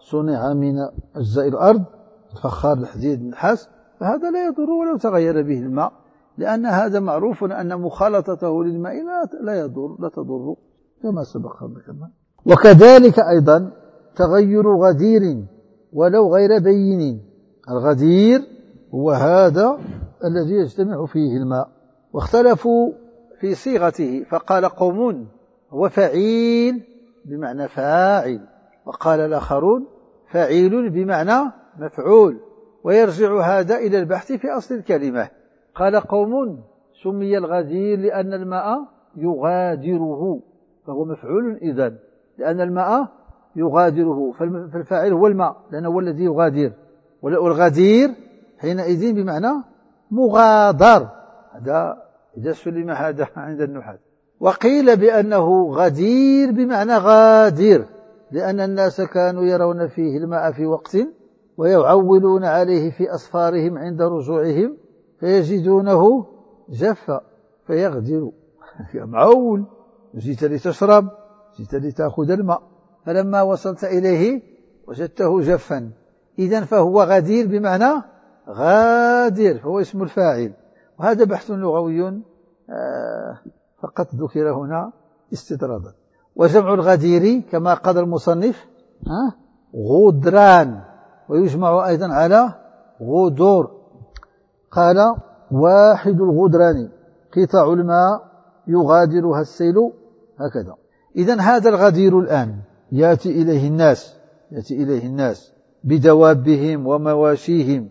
صنع من أجزاء الأرض الفخار الحديد النحاس فهذا لا يضر ولو تغير به الماء، لأن هذا معروف أن مخالطته للماء لا يضر لا تضر كما سبق ذكرنا. وكذلك أيضا تغير غدير ولو غير بين. الغدير هو هذا الذي يجتمع فيه الماء، واختلفوا في صيغته، فقال قوم هو فعيل بمعنى فاعل، وقال الآخرون فعيل بمعنى مفعول، ويرجع هذا إلى البحث في أصل الكلمة. قال قوم سمي الغدير لأن الماء يغادره، فهو مفعول إذن لأن الماء يغادره، فالفاعل هو الماء لأنه هو الذي يغادر، والغدير حينئذ بمعنى مغادر. هذا إذا سلم هذا عند النحاة. وقيل بأنه غدير بمعنى غادر، لأن الناس كانوا يرون فيه الماء في وقت ويعولون عليه في أسفارهم عند رجوعهم فيجدونه جفا فيغدر. معول، جئت لتشرب، جئت لتأخذ الماء، فلما وصلت إليه وجدته جفا، إذن فهو غدير بمعنى غادر، فهو اسم الفاعل. وهذا بحث لغوي فقط ذكر هنا استطرادا. وجمع الغدير كما قال المصنف غدران، ويجمع أيضا على غدور. قال واحد الغدران قطع الماء يغادرها السيل، هكذا. إذن هذا الغدير الآن يأتي إليه الناس يأتي إليه الناس بدوابهم ومواشيهم،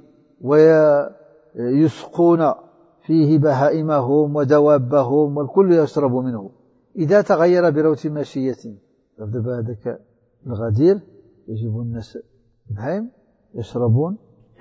ويسقون فيه بهائمهم ودوابهم، والكل يشرب منه. إذا تغير بروت ماشية، هذاك الغدير يجب الناس البهائم يشربون،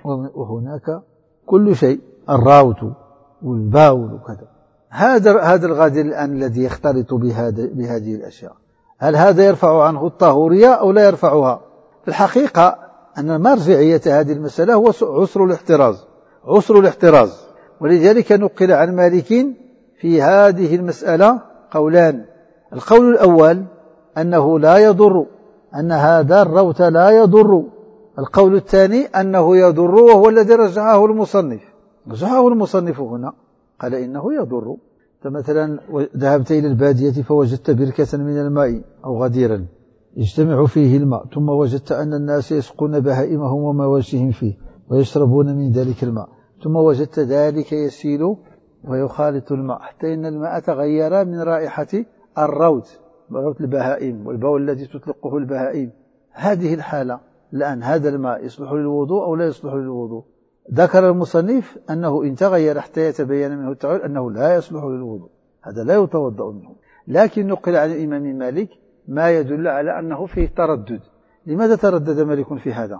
وهناك كل شيء، الراوت والباول وكذا. هذا هذا الغدير الآن الذي يختلط بهذه الأشياء، هل هذا يرفع عنه الطهورية أو لا يرفعها؟ في الحقيقة أن مرجعية هذه المسألة هو عسر الاحتراز عسر الاحتراز ولذلك نقل عن مالك في هذه المسألة قولان. القول الأول أنه لا يضر، أن هذا الروث لا يضر. القول الثاني أنه يضر، وهو الذي رجعه المصنف رجعه المصنف هنا، قال إنه يضر. فمثلا ذهبت إلى البادية فوجدت بركة من الماء أو غديرا يجتمع فيه الماء، ثم وجدت أن الناس يسقون بهائمهم ومواشيهم فيه ويشربون من ذلك الماء، ثم وجدت ذلك يسيل ويخالط الماء حتى إن الماء تغير من رائحة الروث روث البهائم والبول الذي تطلقه البهائم. هذه الحالة الآن هذا الماء يصلح للوضوء أو لا يصلح للوضوء؟ ذكر المصنف أنه إن تغير حتى يتبين منه التغير أنه لا يصلح للوضوء، هذا لا يتوضأ منه. لكن نقل عن الإمام مالك ما يدل على أنه فيه تردد. لماذا تردد مالك في هذا؟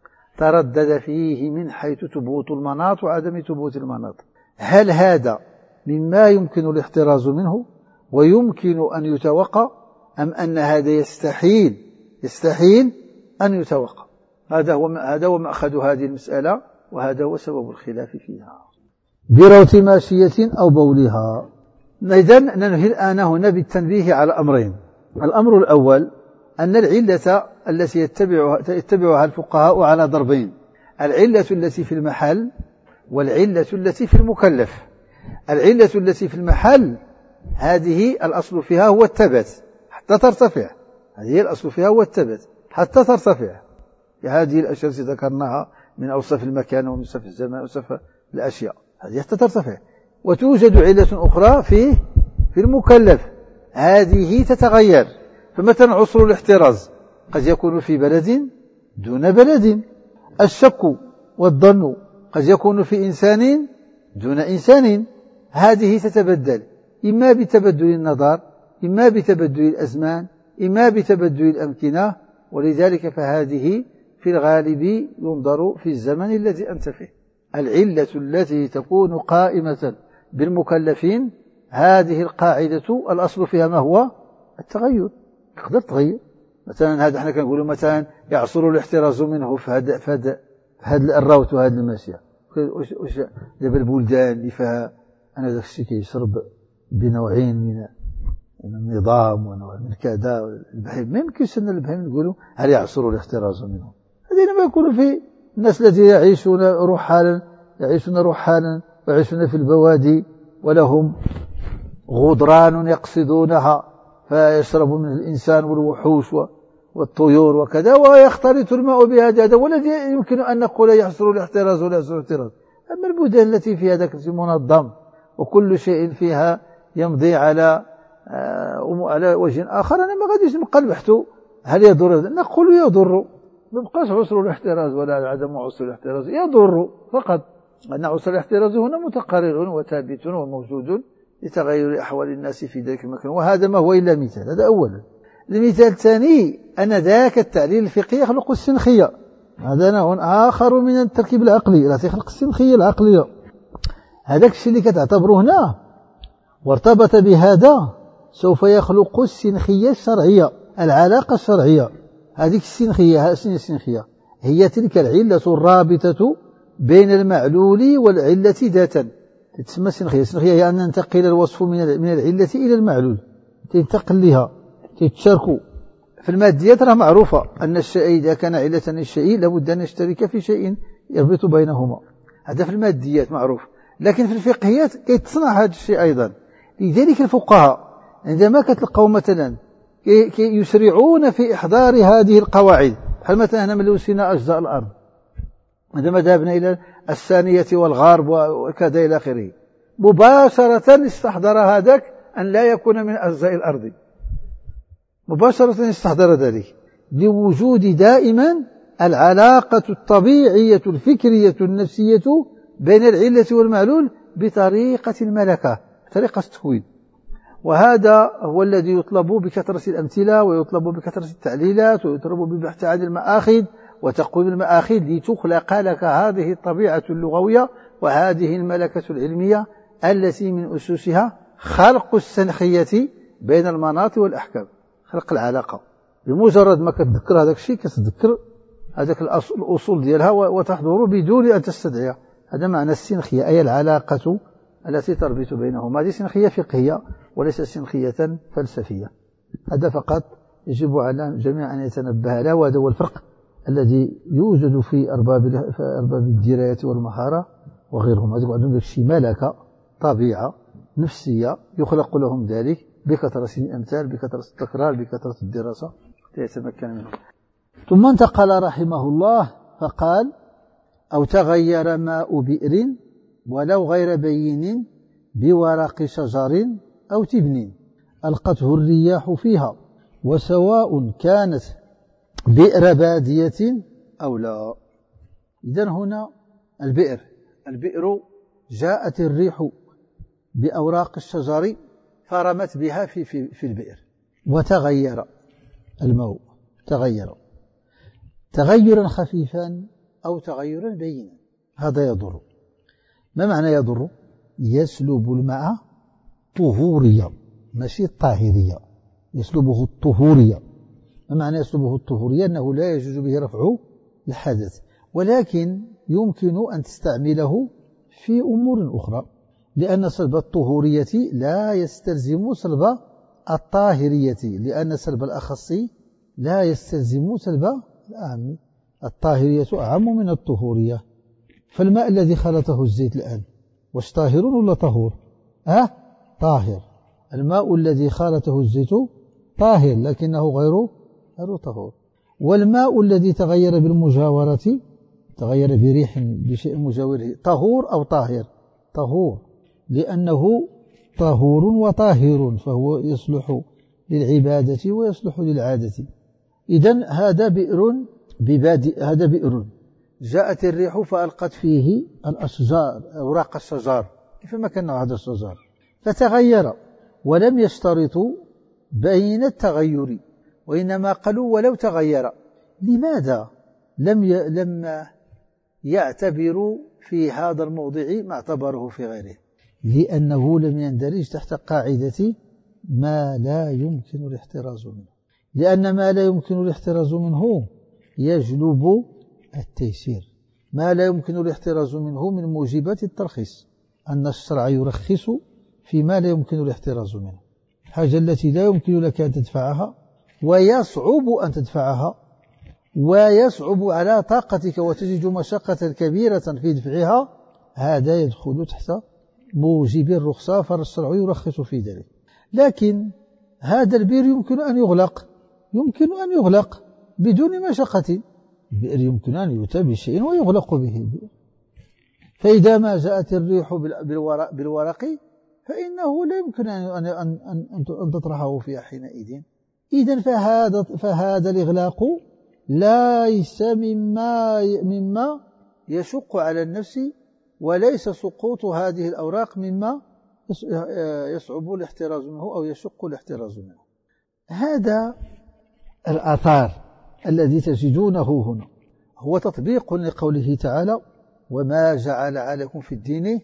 تردد فيه من حيث ثبوت المناط وعدم ثبوت المناط. هل هذا مما يمكن الاحتراز منه ويمكن أن يتوقع، أم أن هذا يستحيل يستحيل أن يتوقع؟ هذا هو هذا هو مأخذ هذه المسألة، وهذا هو سبب الخلاف فيها. بروث ماشية أو بولها. إذن ننهي الآن هنا بالتنبيه على أمرين. الأمر الأول أن العلة التي يتبعها, يتبعها الفقهاء على ضربين: العلة التي في المحل والعلة التي في المكلف. العلة التي في المحل هذه الأصل فيها هو الثبات حتى ترتفع، هذه الأصل فيها هو الثبات حتى ترتفع. هذه الأشياء التي ذكرناها من أوصاف المكان وموصف الزمان وموصف الأشياء هذه حتى ترتفع. وتوجد علة أخرى في في المكلف، هذه تتغير. فمثلا عسر الاحتراز قد يكون في بلد دون بلد، الشك والظن قد يكون في إنسان دون إنسان، هذه تتبدل إما بتبدل النظر، إما بتبدل الأزمان، إما بتبدل الأمكنة. ولذلك فهذه في الغالب ينظر في الزمن الذي أنت فيه. العلة التي تكون قائمة بالمكلفين هذه القاعدة الأصل فيها ما هو؟ التغير. تقدر تغير. مثلا هذا احنا كنقولوا مثلا يعصر الاحتراز منه في هذا في هذا هذا الروث وهذا الماشية. واش دابا البلدان اللي فيها انا داك الشيء كيشرب بنوعين من النظام ونوع من كذا، البهيم ما يمكنش ان البهيم نقولوا هل يعصر الاحتراز منه، هذا إنما يكون في الناس الذين يعيشون رحالا يعيشون رحالا ويعيشون في البوادي ولهم غدران يقصدونها فيشرب من الإنسان والوحوش والطيور وكذا ويختلط الماء بهذا. هذا والذي يمكن أن نقول يحصل الاحتراز ولا يحصل الاحتراز. أما البلدان التي فيها ذاك منظم وكل شيء فيها يمضي على آه على وجه آخر، أنا ما غاديش نبقى البحث هل يضر، نقول يضر، ما بقاش عسر الاحتراز ولا عدم عسر الاحتراز، يضر فقط، أن عسر الاحتراز هنا متقرر وثابت وموجود لتغير أحوال الناس في ذلك المكان، وهذا ما هو إلا مثال. هذا أولا. المثال الثاني أن ذاك التعليل الفقهي يخلق السنخية، هذا نوع آخر من التركيب العقلي الذي يخلق السنخية العقلية. هذاك الشيء اللي كتعتبره هنا وارتبط بهذا سوف يخلق السنخية الشرعية، العلاقة الشرعية. هذه السنخية السنخية هي تلك العلة الرابطة بين المعلول والعلة ذاتا، تسمى السنخية. السنخية هي أن ننتقل الوصف من من العلة إلى المعلول، تنتقل لها، تتشاركوا. في الماديات راه معروفة أن الشيء إذا كان علة للشيء لابد أن يشترك في شيء يربط بينهما، هذا في الماديات معروف. لكن في الفقهيات كيتصنع هذا الشيء أيضا. لذلك الفقهاء عندما كتلقوا مثلا يسرعون في إحضار هذه القواعد، بحال مثلا هنا من وسينا أجزاء الأرض، عندما ذهبنا إلى الثانية والغارب وكذا إلى آخره، مباشرة استحضر هذاك أن لا يكون من أجزاء الأرض، مباشرة استحضر ذلك، لوجود دائما العلاقة الطبيعية الفكرية النفسية بين العلة والمعلول بطريقة الملكة، بطريقة التكوين. وهذا هو الذي يطلب بكثرة الأمثلة، ويطلب بكثرة التعليلات، ويطلب بالبحث عن المآخذ وتقويم المآخذ لتخلق لك هذه الطبيعة اللغوية وهذه الملكة العلمية التي من أسسها خلق السنخية بين المناط والأحكام، خلق العلاقة. بمجرد ما كتذكر هذاك الشيء كتذكر هذاك الأصول ديالها وتحضر بدون أن تستدعيها. هذا معنى السنخية، أي العلاقة التي تربط بينهما. هذه سنخية فقهية وليس سنخية فلسفية. هذا فقط يجب على الجميع أن يتنبه له، وهذا هو الفرق الذي يوجد في أرباب في أرباب الدراية والمهارة وغيرهم. هذا عندهم شيء ملكة، طبيعة نفسية يخلق لهم ذلك بكثرة الأمثال، بكثرة التكرار، بكثرة الدراسة ليتمكن منه. ثم انتقل رحمه الله فقال: أو تغير ماء بئر ولو غير بين بورق شجر أو تبن ألقته الرياح فيها، وسواء كانت بئر بادية أو لا. إذن هنا البئر البئر جاءت الريح بأوراق الشجر فرمت بها في, في, في البئر، وتغير الماء، تغير تغيرا خفيفا أو تغيرا بينا. هذا يضر. ما معنى يضر؟ يسلب الماء طهورية، ماشي طاهرية، يسلبه الطهورية. ما معنى يسلبه الطهورية؟ أنه لا يجوز به رفع الحدث، ولكن يمكن أن تستعمله في أمور أخرى، لأن سلب الطهورية لا يستلزم سلب الطاهرية، لأن سلب الأخص لا يستلزم سلب الأهم. الطاهرية أعم من الطهورية. فالماء الذي خلطه الزيت الآن واش طاهر ولا طهور؟ أه؟ طاهر. الماء الذي خلطه الزيت طاهر لكنه غير غير طهور. والماء الذي تغير بالمجاورة، تغير بريح بشيء مجاوره، طهور أو طاهر؟ طهور، لأنه طهور وطاهر، فهو يصلح للعبادة ويصلح للعادة. إذن هذا بئر ببادئ، هذا بئر جاءت الريح فألقت فيه الأشجار، أوراق الشجر، كيفما كان هذا الشجر، فتغير، ولم يشترطوا بين التغير، وإنما قالوا ولو تغير. لماذا لم ي... لم يعتبروا في هذا الموضع ما اعتبره في غيره؟ لأنه لم يندرج تحت قاعدة ما لا يمكن الاحتراز منه، لأن ما لا يمكن الاحتراز منه يجلب التيسير. ما لا يمكن الاحتراز منه من موجبات الترخيص، أن الشرع يرخص فيما لا يمكن الاحتراز منه. الحاجة التي لا يمكن لك أن تدفعها ويصعب أن تدفعها ويصعب على طاقتك وتجد مشقة كبيرة في دفعها، هذا يدخل تحت موجب الرخصة، فالشرع يرخص في ذلك. لكن هذا البئر يمكن أن يغلق يمكن أن يغلق بدون مشقة. البئر يمكن أن يؤتى بشيء ويغلق به البئر، فإذا ما جاءت الريح بالورق, بالورق فإنه لا يمكن أن, أن, أن, أن تطرحه فيها حينئذ. إذن فهذا, فهذا الإغلاق ليس مما, مما يشق على النفس، وليس سقوط هذه الأوراق مما يصعب الاحتراز منه أو يشق الاحتراز منه. هذا الآثار الذي تجدونه هنا هو تطبيق لقوله تعالى: وما جعل عليكم في الدين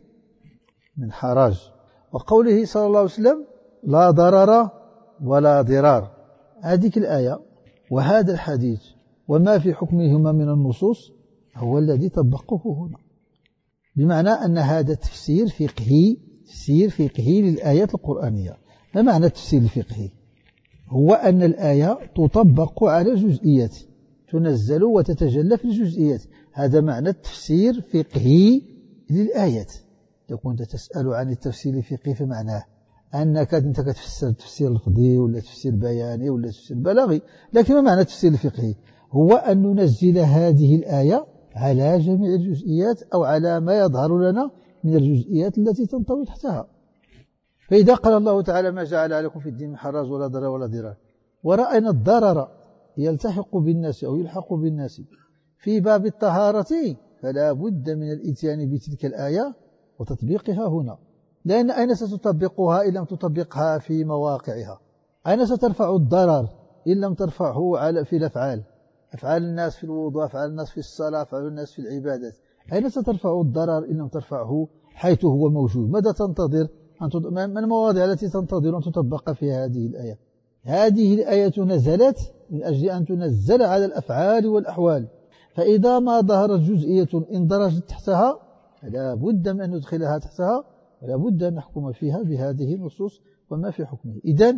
من حرج، وقوله صلى الله عليه وسلم: لا ضرر ولا ضرار. هذه الآية وهذا الحديث وما في حكمهما من النصوص هو الذي طبقه هنا، بمعنى أن هذا تفسير فقهي تفسير فقهي للآيات القرآنية. ما معنى التفسير الفقهي؟ هو أن الآية تطبق على جزئيات، تنزل وتتجلى في الجزئيات. هذا معنى التفسير الفقهي للآيات. إذا كنت تسأل عن التفسير الفقهي فمعناه أنك أنت كتفسر تفسير لفظي ولا تفسير بياني ولا تفسير بلاغي. لكن ما معنى التفسير الفقهي؟ هو أن ننزل هذه الآية على جميع الجزئيات أو على ما يظهر لنا من الجزئيات التي تنطوي تحتها. فإذا قال الله تعالى: ما جعل عليكم في الدين من حرج ولا ضرر ولا ضرار، ورأينا الضرر يلتحق بالناس أو يلحق بالناس في باب الطهارة، فلا بد من الإتيان بتلك الآية وتطبيقها هنا. لأن أين ستطبقها إن لم تطبقها في مواقعها؟ أين سترفع الضرر إن لم ترفعه على في الأفعال؟ أفعال الناس في الوضوء، أفعال الناس في الصلاة، أفعال الناس في العبادات. أين سترفع الضرر إن لم ترفعه حيث هو موجود؟ ماذا تنتظر؟ ما المواضع التي تنتظر أن تطبق فيها هذه الآية؟ هذه الآية نزلت من أجل أن تنزل على الأفعال والأحوال، فإذا ما ظهرت جزئية اندرجت تحتها فلا بد من أن ندخلها تحتها، ولا بد أن نحكم فيها بهذه النصوص وما في حكمه. إذن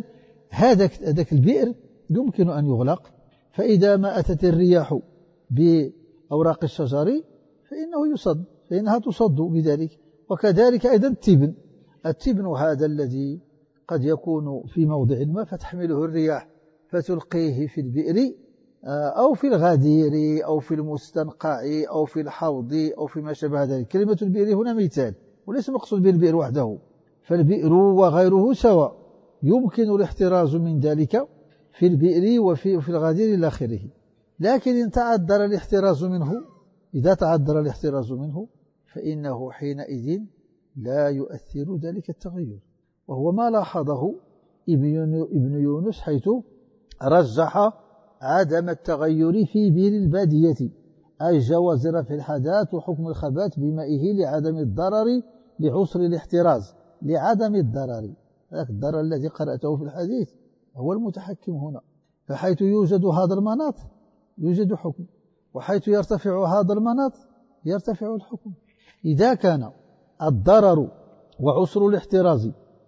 هذاك البئر يمكن أن يغلق، فإذا ما أتت الرياح بأوراق الشجر فإنه يصد فإنها تصد بذلك. وكذلك أيضا التبن التبن هذا الذي قد يكون في موضع ما فتحمله الرياح فتلقيه في البئر أو في الغدير أو في المستنقع أو في الحوض أو في ما شابه ذلك. كلمة البئر هنا مثال، وليس مقصود بالبئر وحده، فالبئر وغيره سواء، يمكن الاحتراز من ذلك في البئر وفي في الغدير إلى آخره. لكن إن تعذر الاحتراز منه إذا تعذر الاحتراز منه فإنه حينئذ لا يؤثر ذلك التغير، وهو ما لاحظه ابن يونس حيث رجح عدم التغير في بئر البادية، أي جواز رفع الحدث وحكم الخبث بمائه لعدم الضرر لعسر الاحتراز لعدم الضرر. ذاك الضرر الذي قرأته في الحديث هو المتحكم هنا. فحيث يوجد هذا المناط يوجد حكم، وحيث يرتفع هذا المناط يرتفع الحكم. إذا كان الضرر وعسر الاحتراز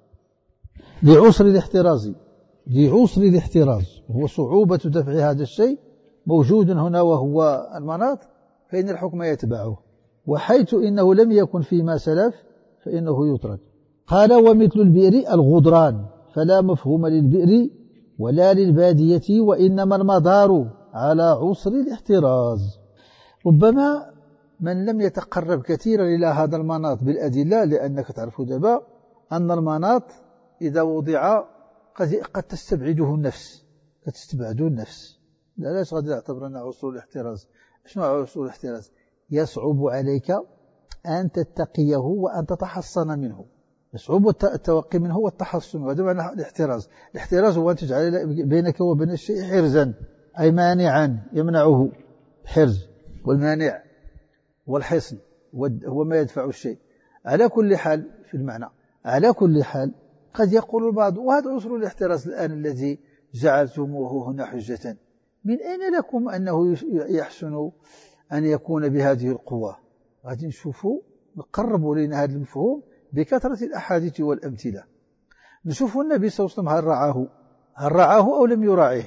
لعسر الاحتراز لعسر الاحتراز هو صعوبة دفع هذا الشيء موجود هنا وهو المناط، فإن الحكم يتبعه. وحيث إنه لم يكن فيما سلف فإنه يترك. قال: ومثل البئر الغدران، فلا مفهوم للبئر ولا للبادية، وإنما المدار على عسر الاحتراز. ربما من لم يتقرب كثيرا إلى هذا المناط بالأدلة، لأنك تعرف دابا أن المناط إذا وضع قد, قد تستبعده النفس قد تستبعده النفس لا لاش غادي نعتبر أنه عسر الاحتراز. شنو عسر الاحتراز؟ يصعب عليك أن تتقيه وأن تتحصن منه. يصعب التوقي منه والتحصن، وهذا معنى الاحتراز. الاحتراز هو أن تجعل بينك وبين الشيء حرزا، أي مانعا يمنعه. حرز والمانع والحصن هو ما يدفع الشيء. على كل حال في المعنى على كل حال قد يقول البعض: وهذا عسر الاحتراز الآن الذي جعلتموه هنا حجة، من أين لكم أنه يحسن أن يكون بهذه القوة؟ غادي نشوفوا نقربوا لنا هذا المفهوم بكثرة الأحاديث والأمثلة. نشوفوا النبي صلى الله عليه وسلم هل رعاه هل رعاه أو لم يراعيه.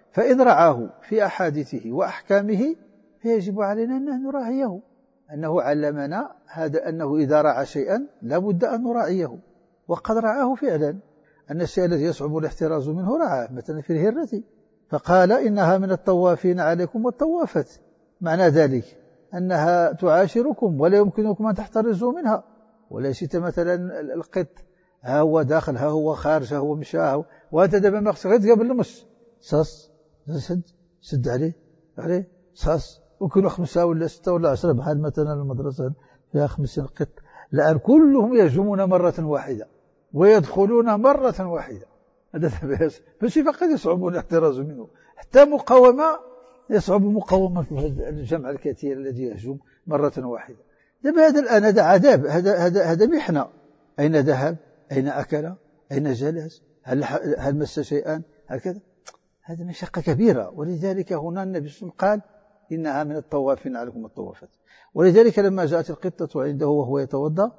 فإن رعاه في أحاديثه وأحكامه فيجب علينا أن نراعيه، أنه علمنا هذا أنه إذا رعى شيئا لا بد أن نراعيه، وقد رعاه فعلا، أن الشيء الذي يصعب الاحتراز منه رعاه، مثلا في الهرة فقال إنها من الطوافين عليكم والطوافات، معنى ذلك أنها تعاشركم ولا يمكنكم أن تحترزوا منها. ولا شئت مثلا القط ها هو داخل ها هو خارج ها هو مشى وأنت دابا ما خصك غير تقابل المس صاص سد سد عليه عليه صاص، وكانوا خمسة ولا ستة ولا عشرة، بحال مثلا المدرسة فيها خمسين قط الآن كلهم يهجمون مرة واحدة ويدخلون مرة واحدة، هذا فشي فقط يصعبون الاحتراز منه، حتى مقاومة يصعب مقاومة الجمع الكثير الذي يهجم مرة واحدة. دابا هذا الآن هذا عذاب، هذا هذا هذا محنة، أين ذهب؟ أين أكل؟ أين جلس؟ هل هل مس شيئا؟ هكذا هذه مشقة كبيرة. ولذلك هنا النبي صلى الله عليه وسلم قال إنها من الطوافين عليكم الطوافات. ولذلك لما جاءت القطة عنده وهو يتوضأ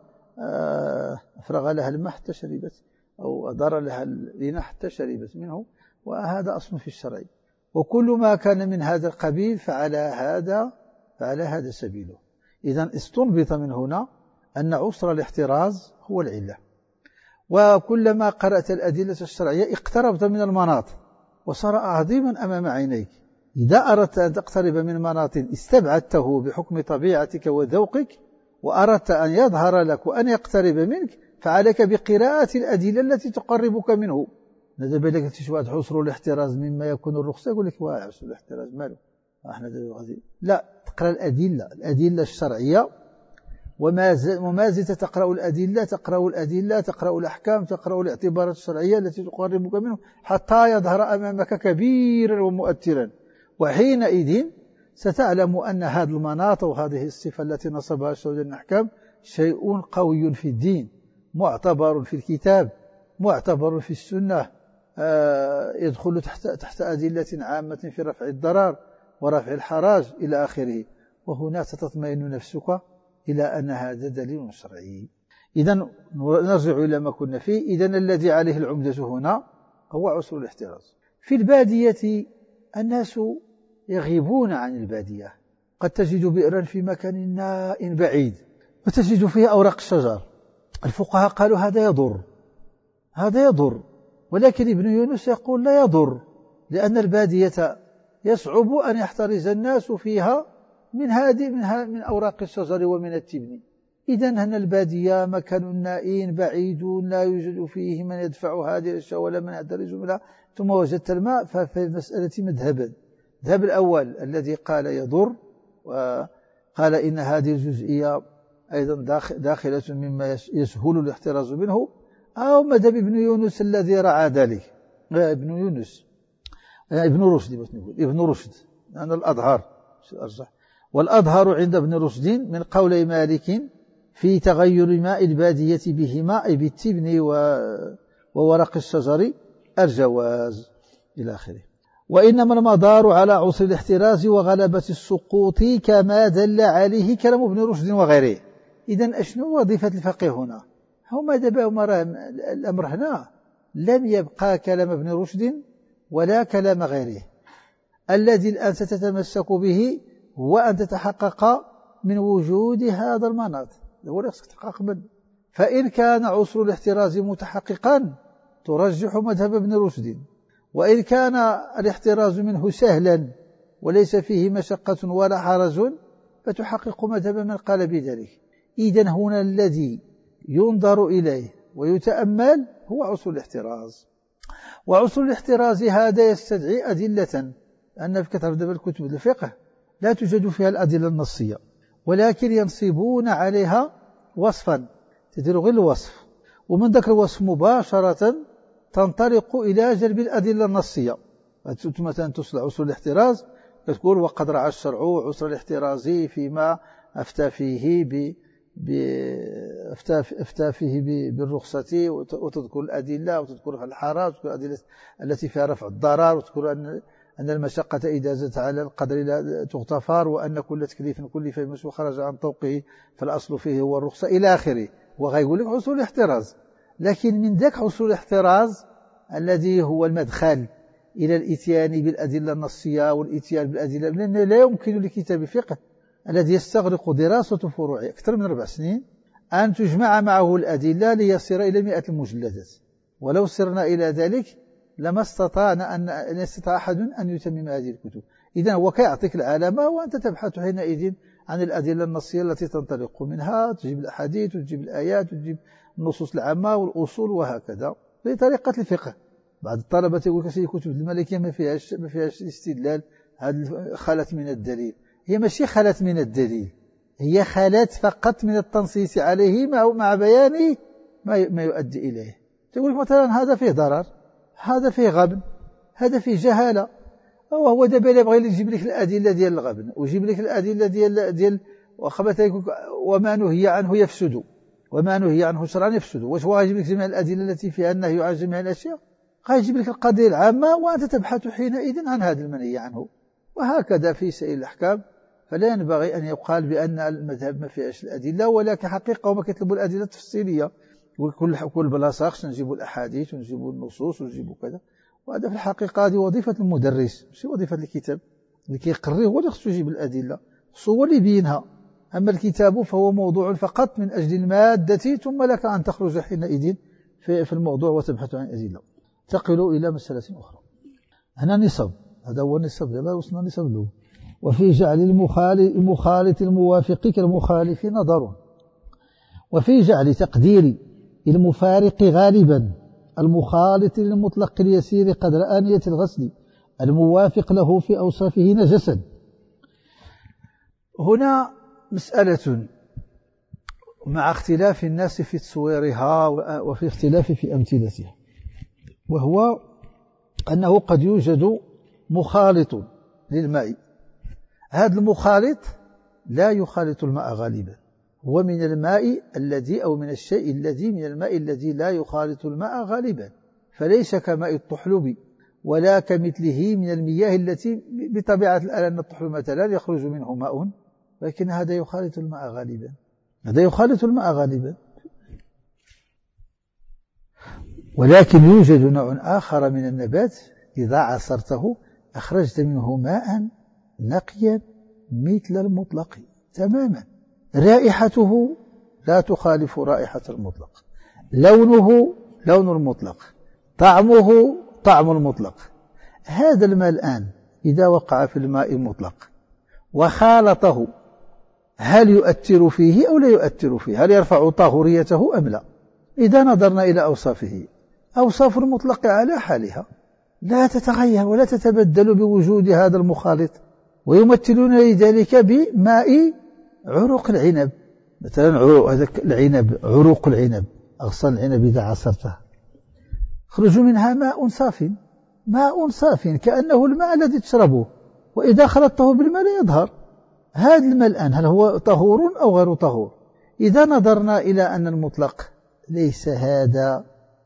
أفرغ لها الماء حتى شربت، أو أدار لها الإناء حتى شربت منه، وهذا أصل في الشرع. وكل ما كان من هذا القبيل فعلى هذا فعلى هذا سبيله. إذن استنبط من هنا أن عسر الاحتراز هو العلة. وكلما قرأت الأدلة الشرعية اقتربت من المناط وصار عظيما أمام عينيك. إذا أردت أن تقترب من مناط استبعدته بحكم طبيعتك وذوقك، وأردت أن يظهر لك وأن يقترب منك، فعليك بقراءة الأدلة التي تقربك منه. هذا بالك تشواد حصر الاحتراز مما يكون الرخصة، يقول لك واه حصر الاحتراز ماله، احنا لا تقرأ الأدلة الأدلة الشرعية، وما زلت تقرأ الأدلة تقرأ الأدلة تقرأ الأحكام تقرأ الاعتبارات الشرعية التي تقربك منه حتى يظهر أمامك كبيرا ومؤثرا. وحينئذ ستعلم أن هذا المناط وهذه الصفة التي نصبها الشرع الأحكام شيء قوي في الدين، معتبر في الكتاب، معتبر في السنة، يدخل تحت, تحت أدلة عامة في رفع الضرر ورفع الحراج إلى آخره. وهنا ستطمئن نفسك إلى أن هذا دليل شرعي. إذن نرجع إلى ما كنا فيه. إذن الذي عليه العمدة هنا هو عسر الاحتراز. في البادية الناس يغيبون عن البادية، قد تجد بئرا في مكان نائٍ بعيد وتجد فيه أوراق الشجر. الفقهاء قالوا هذا يضر هذا يضر، ولكن ابن يونس يقول لا يضر، لأن البادية يصعب أن يحترز الناس فيها من هذه من, من أوراق الشجر ومن التبن. إذن هنا البادية مكان نائٍ بعيد لا يوجد فيه من يدفع هذه الأشياء ولا من يحترز منها، ثم وجدت الماء. ففي المسألة مذهبا، الذهب الأول الذي قال يضر وقال إن هذه الجزئية أيضا داخلة مما يسهل الاحتراز منه، أو مذهب ابن يونس الذي رعى ذلك، ابن يونس ابن رشد ابن رشد لأن الأظهر أرجح. والأظهر عند ابن رشد من قول مالك في تغير ماء البادية بهما أي بالتبن وورق الشجر الجواز إلى آخره. وإنما المدار على عسر الاحتراز وغلبة السقوط كما دل عليه كلام ابن رشد وغيره. إذن أشنو وظيفة الفقيه هنا؟ هما دابا الأمر هنا لم يبقى كلام ابن رشد ولا كلام غيره. الذي الآن ستتمسك به هو أن تتحقق من وجود هذا المناط، هو اللي خصك تحقق منه. فإن كان عسر الاحتراز متحققا ترجح مذهب ابن رشد، وإن كان الاحتراز منه سهلا وليس فيه مشقة ولا حرج فتحقق مذهب من قال بذلك. إذن هنا الذي ينظر إليه ويتأمل هو عسر الاحتراز. وعسر الاحتراز هذا يستدعي أدلة، لأن في كثرة دابا الكتب الفقه لا توجد فيها الأدلة النصية، ولكن ينصبون عليها وصفا، تدير غير الوصف، ومن ذاك الوصف مباشرة تنطلق إلى جلب الأدلة النصية. مثلا تصل عسر الاحتراز تقول وقد رعى الشرع عسر الاحتراز فيما أفتى فيه ب أفتى فيه بالرخصة، وتذكر الأدلة وتذكر الحراج وتذكر الأدلة التي فيها رفع الضرر، وتذكر أن أن المشقة إذا زادت على القدر لا تغتفر، وأن كل تكليف كلف مشروع خرج عن طوقه فالأصل فيه هو الرخصة إلى آخره. وغيقول لك عسر الاحتراز، لكن من ذاك عسر الاحتراز الذي هو المدخل إلى الإتيان بالأدلة النصية والإتيان بالأدلة، لأن لا يمكن لكتاب فقه الذي يستغرق دراسة فروعه أكثر من أربع سنين أن تجمع معه الأدلة ليصل إلى مئة المجلدات. ولو صرنا إلى ذلك لما استطعنا أن يستطيع أحد أن يتمم هذه الكتب. إذن هو كيعطيك العلامة وأنت تبحث حينئذ عن الأدلة النصية التي تنطلق منها، تجيب الأحاديث وتجيب الآيات وتجيب النصوص العامة والأصول وهكذا بطريقة الفقه. بعض الطلبة يقول لك كتب المالكية ما فيهاش ما فيهاش استدلال، هذه خلت من الدليل. هي ماشي خلت من الدليل، هي خلت فقط من التنصيص عليه مع مع بيان ما ما يؤدي إليه. تقول مثلا هذا فيه ضرر، هذا فيه غبن، هذا فيه جهالة، وهو دابا يبغي يجيب لك الأدلة ديال الغبن ويجيب لك الأدلة ديال ديال وما نهي عنه يفسد، وما نهي عنه شرعا يفسد. واش هو غيجيب لك جميع الأدلة التي فيها النهي عن جميع الأشياء؟ غيجيب لك القضية العامة وأنت تبحث حينئذ عن هذا المنهي عنه. وهكذا في سائر الأحكام. فلا ينبغي أن يقال بأن المذهب ما فيهاش الأدلة، ولكن حقيقة هما كيطلبوا الأدلة التفصيلية، وكل كل بلاصة خصنا نجيبوا الأحاديث ونجيبوا النصوص ونجيبوا كذا. وهذا في الحقيقة هذه وظيفة المدرس ماشي وظيفة الكتاب. اللي كيقريه هو اللي خصو يجيب الأدلة، خصو هو اللي يبينها. أما الكتاب فهو موضوع فقط من أجل المادة، ثم لك أن تخرج حينئذ في الموضوع وتبحث عن الأدلة. انتقلوا إلى مسألة أخرى. هنا نصب، هذا هو النصب دابا وصلنا نصب له. وفي جعل المخالط الموافق كالمخالف نظر، وفي جعل تقدير المفارق غالبا المخالط للمطلق اليسير قدر آنية الغسل الموافق له في أوصافه نجسا. هنا مسألة مع اختلاف الناس في تصويرها وفي اختلاف في أمثلتها، وهو أنه قد يوجد مخالط للماء. هذا المخالط لا يخالط الماء غالبا، هو من الماء الذي أو من الشيء الذي من الماء الذي لا يخالط الماء غالبا، فليس كماء الطحلب ولا كمثله من المياه التي بطبيعة الآن أن الطحلب مثلا يخرج منه ماء، لكن هذا يخالط الماء غالبا، هذا يخالط الماء غالبا. ولكن يوجد نوع آخر من النبات إذا عصرته أخرجت منه ماء نقيا مثل المطلق تماما، رائحته لا تخالف رائحة المطلق، لونه لون المطلق، طعمه طعم المطلق. هذا الماء الآن إذا وقع في الماء المطلق وخالطه هل يؤثر فيه أو لا يؤثر فيه؟ هل يرفع طهوريته أم لا؟ إذا نظرنا إلى أوصافه، أوصاف المطلق على حالها لا تتغير ولا تتبدل بوجود هذا المخالط، ويمثلون لذلك بماء عروق العنب مثلا. عروق هذاك العنب، عروق العنب، أغصان العنب إذا عصرته خرج منها ماء صاف، ماء صاف كأنه الماء الذي تشربه، وإذا خلطته بالماء لا يظهر. هذا الماء الآن هل هو طهور أو غير طهور؟ إذا نظرنا إلى أن المطلق ليس هذا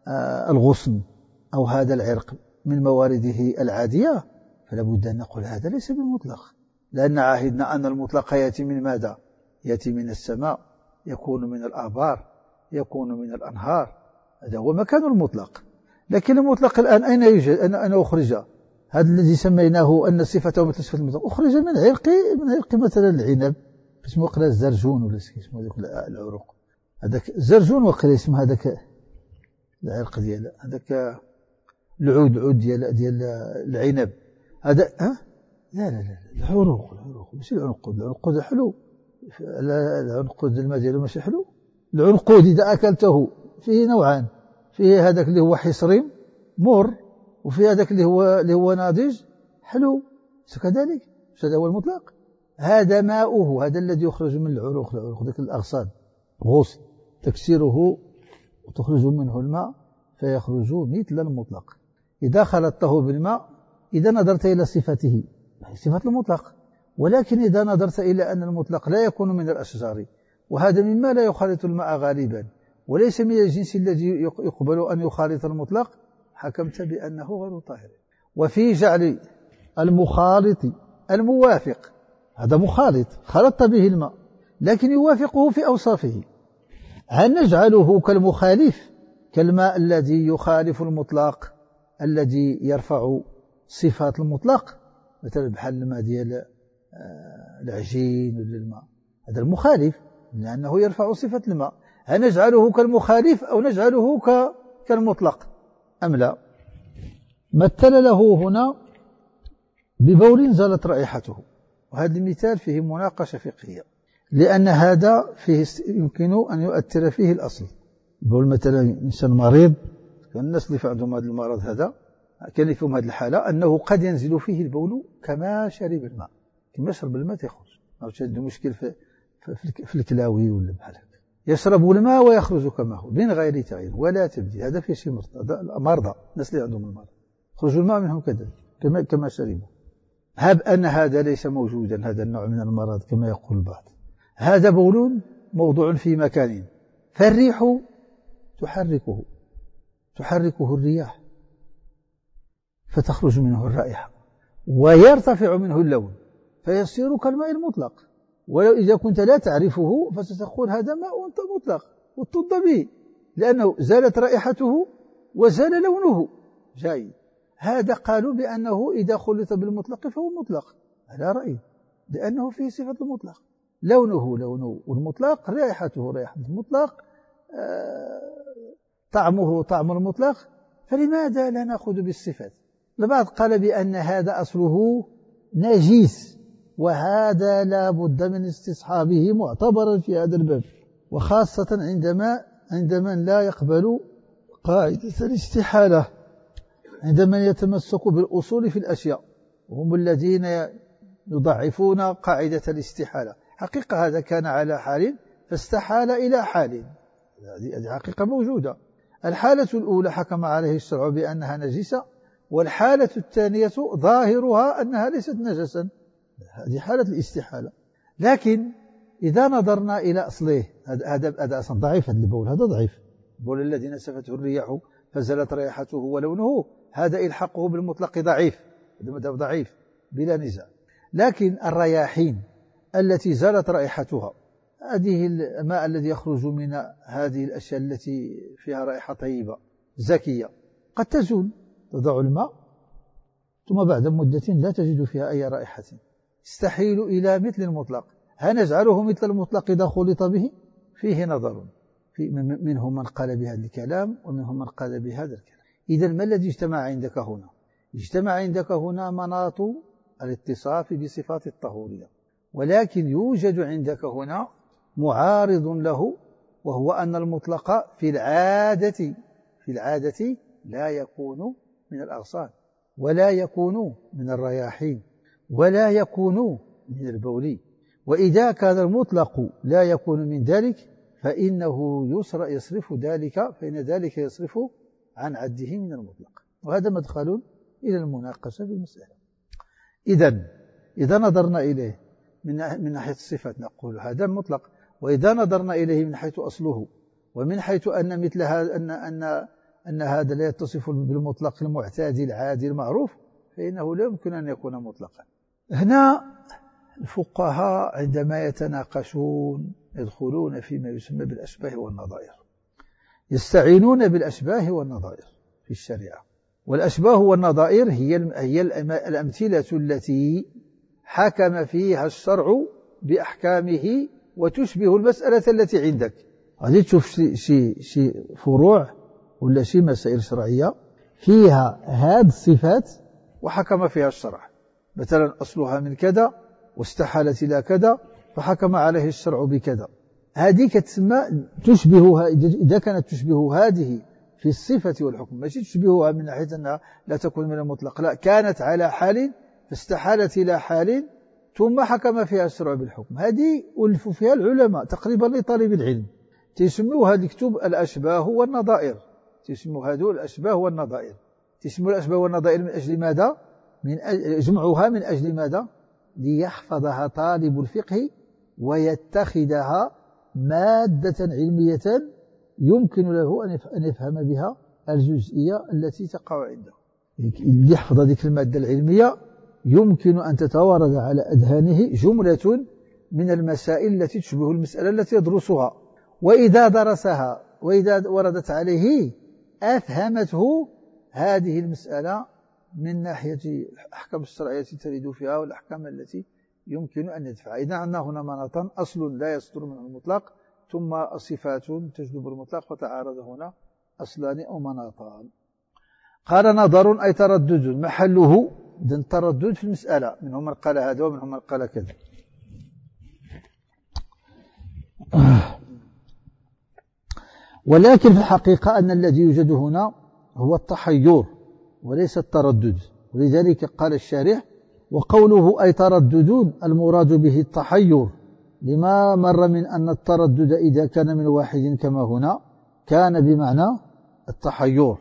الغصن أو هذا العرق من موارده العادية، فلا بد أن نقول هذا ليس بالمطلق، لأن عاهدنا أن المطلق يأتي من ماذا؟ يأتي من السماء، يكون من الآبار، يكون من الأنهار، هذا هو مكان المطلق. لكن المطلق الآن أين يوجد؟ أنا أخرج هذا الذي سميناه أن صفته مثل صفة المطلق، أخرج من عرق من عرق مثلا العنب، اسمه وقلا الزرجون ولا اسمه ذاك العروق، هذاك الزرجون وقلا اسمه هذاك العرق ديال هذاك العود عود ديال ديال العنب هذا. ها لا لا لا العروق، العروق ماشي العنقود، العنقود حلو، العنقود الماء ديالو ماشي حلو. العنقود إذا أكلته فيه نوعان، فيه هذاك اللي هو حصريم مر، وفي هذاك اللي هو اللي هو ناضج حلو، كذلك هذا هو المطلق. هذا ماؤه، هذا الذي يخرج من العروق، العروق ذاك الأغصان غصن تكسره وتخرج منه الماء فيخرج مثل المطلق. إذا خلطته بالماء إذا نظرت إلى صفته صفة المطلق، ولكن إذا نظرت إلى أن المطلق لا يكون من الأشجار، وهذا مما لا يخالط الماء غالبا وليس من الجنس الذي يقبل أن يخالط المطلق، حكمت بأنه غير طاهر. وفي جعل المخالط الموافق، هذا مخالط خلطت به الماء لكن يوافقه في أوصافه، هل نجعله كالمخالف كالماء الذي يخالف المطلق الذي يرفع صفات المطلق مثلا بحال الماء ديال العجين ولا الماء، هذا المخالف لأنه يرفع صفة الماء. هل نجعله كالمخالف أو نجعله كالمطلق أم لا؟ مثل له هنا ببول زالت رائحته، وهذا المثال فيه مناقشة فقهية، لأن هذا فيه يمكن أن يؤثر فيه الأصل. البول مثلا إنسان مريض، الناس اللي عندهم هذا المرض هذا كان يفهم هذه الحالة أنه قد ينزل فيه البول كما شرب الماء، كما يشرب الماء تخرج، أو عنده مشكل في, في, في الكلاوي ولا بحال هكا، يشرب الماء ويخرج كما هو من غير تغيير ولا تبديل. هذا في شي مرضى، الناس اللي عندهم المرض خرج الماء منهم كذا كما كما شربوا. هب أن هذا ليس موجودا، هذا النوع من المرض كما يقول البعض، هذا بول موضوع في مكان، فالريح تحركه تحركه الرياح فتخرج منه الرائحة ويرتفع منه اللون فيصير كالماء المطلق. ولو إذا كنت لا تعرفه فستقول هذا ماء مطلق وتطب به، لأنه زالت رائحته وزال لونه. جيد، هذا قالوا بأنه إذا خلط بالمطلق فهو مطلق، على رأي، لأنه فيه صفة المطلق، لونه لونه والمطلق، رائحته رائحة المطلق، آه طعمه طعم المطلق، فلماذا لا نأخذ بالصفات؟ البعض قال بأن هذا أصله نجيس، وهذا لا بد من استصحابه معتبرا في هذا الباب، وخاصة عندما عندما لا يقبل قاعدة الاستحالة، عندما يتمسك بالأصول في الأشياء، وهم الذين يضعفون قاعدة الاستحالة. حقيقة هذا كان على حال فاستحال إلى حال، هذه حقيقة موجودة. الحالة الأولى حكم عليه الشرع بأنها نجسة، والحالة الثانية ظاهرها أنها ليست نجسا، هذه حالة الاستحالة. لكن إذا نظرنا إلى أصله، هذا هذا أصلا ضعيف، هذا البول هذا ضعيف، البول الذي نسفته الرياح فزلت رائحته ولونه، هذا إلحاقه بالمطلق ضعيف، هذا ضعيف بلا نزاع. لكن الرياحين التي زالت رائحتها، هذه الماء الذي يخرج من هذه الأشياء التي فيها رائحة طيبة زكية قد تزول، تضع الماء ثم بعد مدة لا تجد فيها أي رائحة، تستحيل إلى مثل المطلق. هل نجعله مثل المطلق إذا خلط به؟ فيه نظر، في منهم من قال بهذا الكلام ومنهم من قال بهذا الكلام. إذا ما الذي اجتمع عندك هنا؟ اجتمع عندك هنا مناط الاتصاف بصفات الطهورية، ولكن يوجد عندك هنا معارض له، وهو أن المطلق في العادة في العادة لا يكون من الأغصان، ولا يكون من الرياحين، ولا يكون من البول. وإذا كان المطلق لا يكون من ذلك فإنه يصرف ذلك فإن ذلك يصرف عن عده من المطلق، وهذا مدخل إلى المناقشة في المسألة. إذن إذا نظرنا إليه من ناحية الصفات نقول هذا مطلق، وإذا نظرنا إليه من حيث أصله ومن حيث أن مثل هذا أن أن أن هذا لا يتصف بالمطلق المعتاد العادي المعروف، فإنه لا يمكن أن يكون مطلقا. هنا الفقهاء عندما يتناقشون يدخلون فيما يسمى بالأشباه والنظائر، يستعينون بالأشباه والنظائر في الشريعة. والأشباه والنظائر هي هي الأمثلة التي حكم فيها الشرع بأحكامه وتشبه المسألة التي عندك. غادي تشوف شي شي شي فروع ولا شي مسائل شرعية فيها هذه الصفات وحكم فيها الشرع، مثلا أصلها من كذا واستحالت إلى كذا فحكم عليه الشرع بكذا، هذه كتسمى تشبهها. إذا كانت تشبه هذه في الصفة والحكم، ماشي تشبهها من ناحية أنها لا تكون من المطلق، لا، كانت على حال فاستحالت إلى حال ثم حكم فيها الشرع بالحكم، هذه ألف فيها العلماء تقريبا لطالب العلم، تسموها الكتب الأشباه والنظائر، تسموا هذو الأشباه والنظائر، تسموا الأشباه والنظائر من أجل ماذا؟ من أجل جمعها من أجل ماذا؟ ليحفظها طالب الفقه ويتخذها مادة علمية يمكن له أن يفهم بها الجزئية التي تقع عنده. ليحفظ ذلك المادة العلمية يمكن أن تتوارد على أذهانه جملة من المسائل التي تشبه المسألة التي يدرسها، وإذا درسها وإذا وردت عليه أفهمته هذه المسألة من ناحية الأحكام الشرعية ترد فيها والأحكام التي يمكن أن يدفعها. إذا عندنا هنا مناطا، أصل لا يصدر منه المطلق، ثم صفات تجلب المطلق، فتعارض هنا أصلان أو مناطان. قال نظر أي تردد محله إذن التردد في المسألة، منهم من قال هذا ومنهم من قال كذا. ولكن في الحقيقة أن الذي يوجد هنا هو التحير وليس التردد، ولذلك قال الشارح وقوله أي ترددون المراد به التحير، لما مر من أن التردد إذا كان من واحد كما هنا كان بمعنى التحير.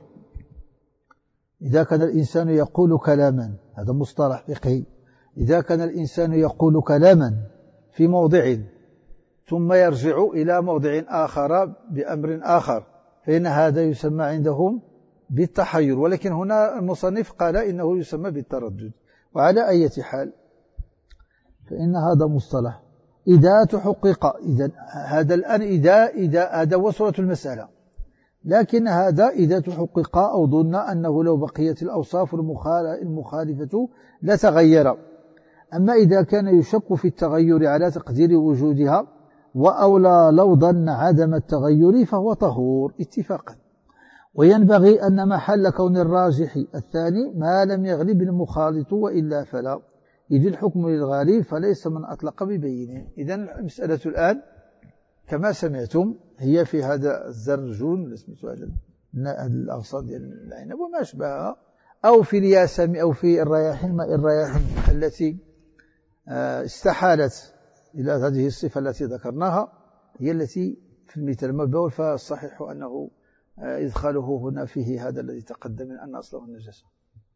إذا كان الإنسان يقول كلاما، هذا مصطلح فقهي، إذا كان الإنسان يقول كلاما في موضع ثم يرجع إلى موضع آخر بأمر آخر، فإن هذا يسمى عندهم بالتحير، ولكن هنا المصنف قال إنه يسمى بالتردد. وعلى أي حال فإن هذا مصطلح إذا تحقق، إذا هذا الآن إذا إذا هذا وصلت المسألة، لكن هذا إذا تحقق أو ظن أنه لو بقيت الأوصاف المخالفة لتغير. أما إذا كان يشك في التغير على تقدير وجودها وأولى لو ظن عدم التغير فهو طهور اتفاقا. وينبغي أن محل كون الراجح الثاني ما لم يغلب المخالط وإلا فلا، إذ الحكم للغالب فليس من أطلق ببين. إذن المسألة الآن كما سمعتم هي في هذا الزرجون اسمه هذا الأغصان ديال العنب وما أشبهها، أو في الياسم أو في الرياحين، ماء الرياحين التي استحالت إلى هذه الصفة التي ذكرناها هي التي في المثال المبول، فالصحيح أنه إدخاله هنا فيه هذا الذي تقدم من أن أصله النجاسة.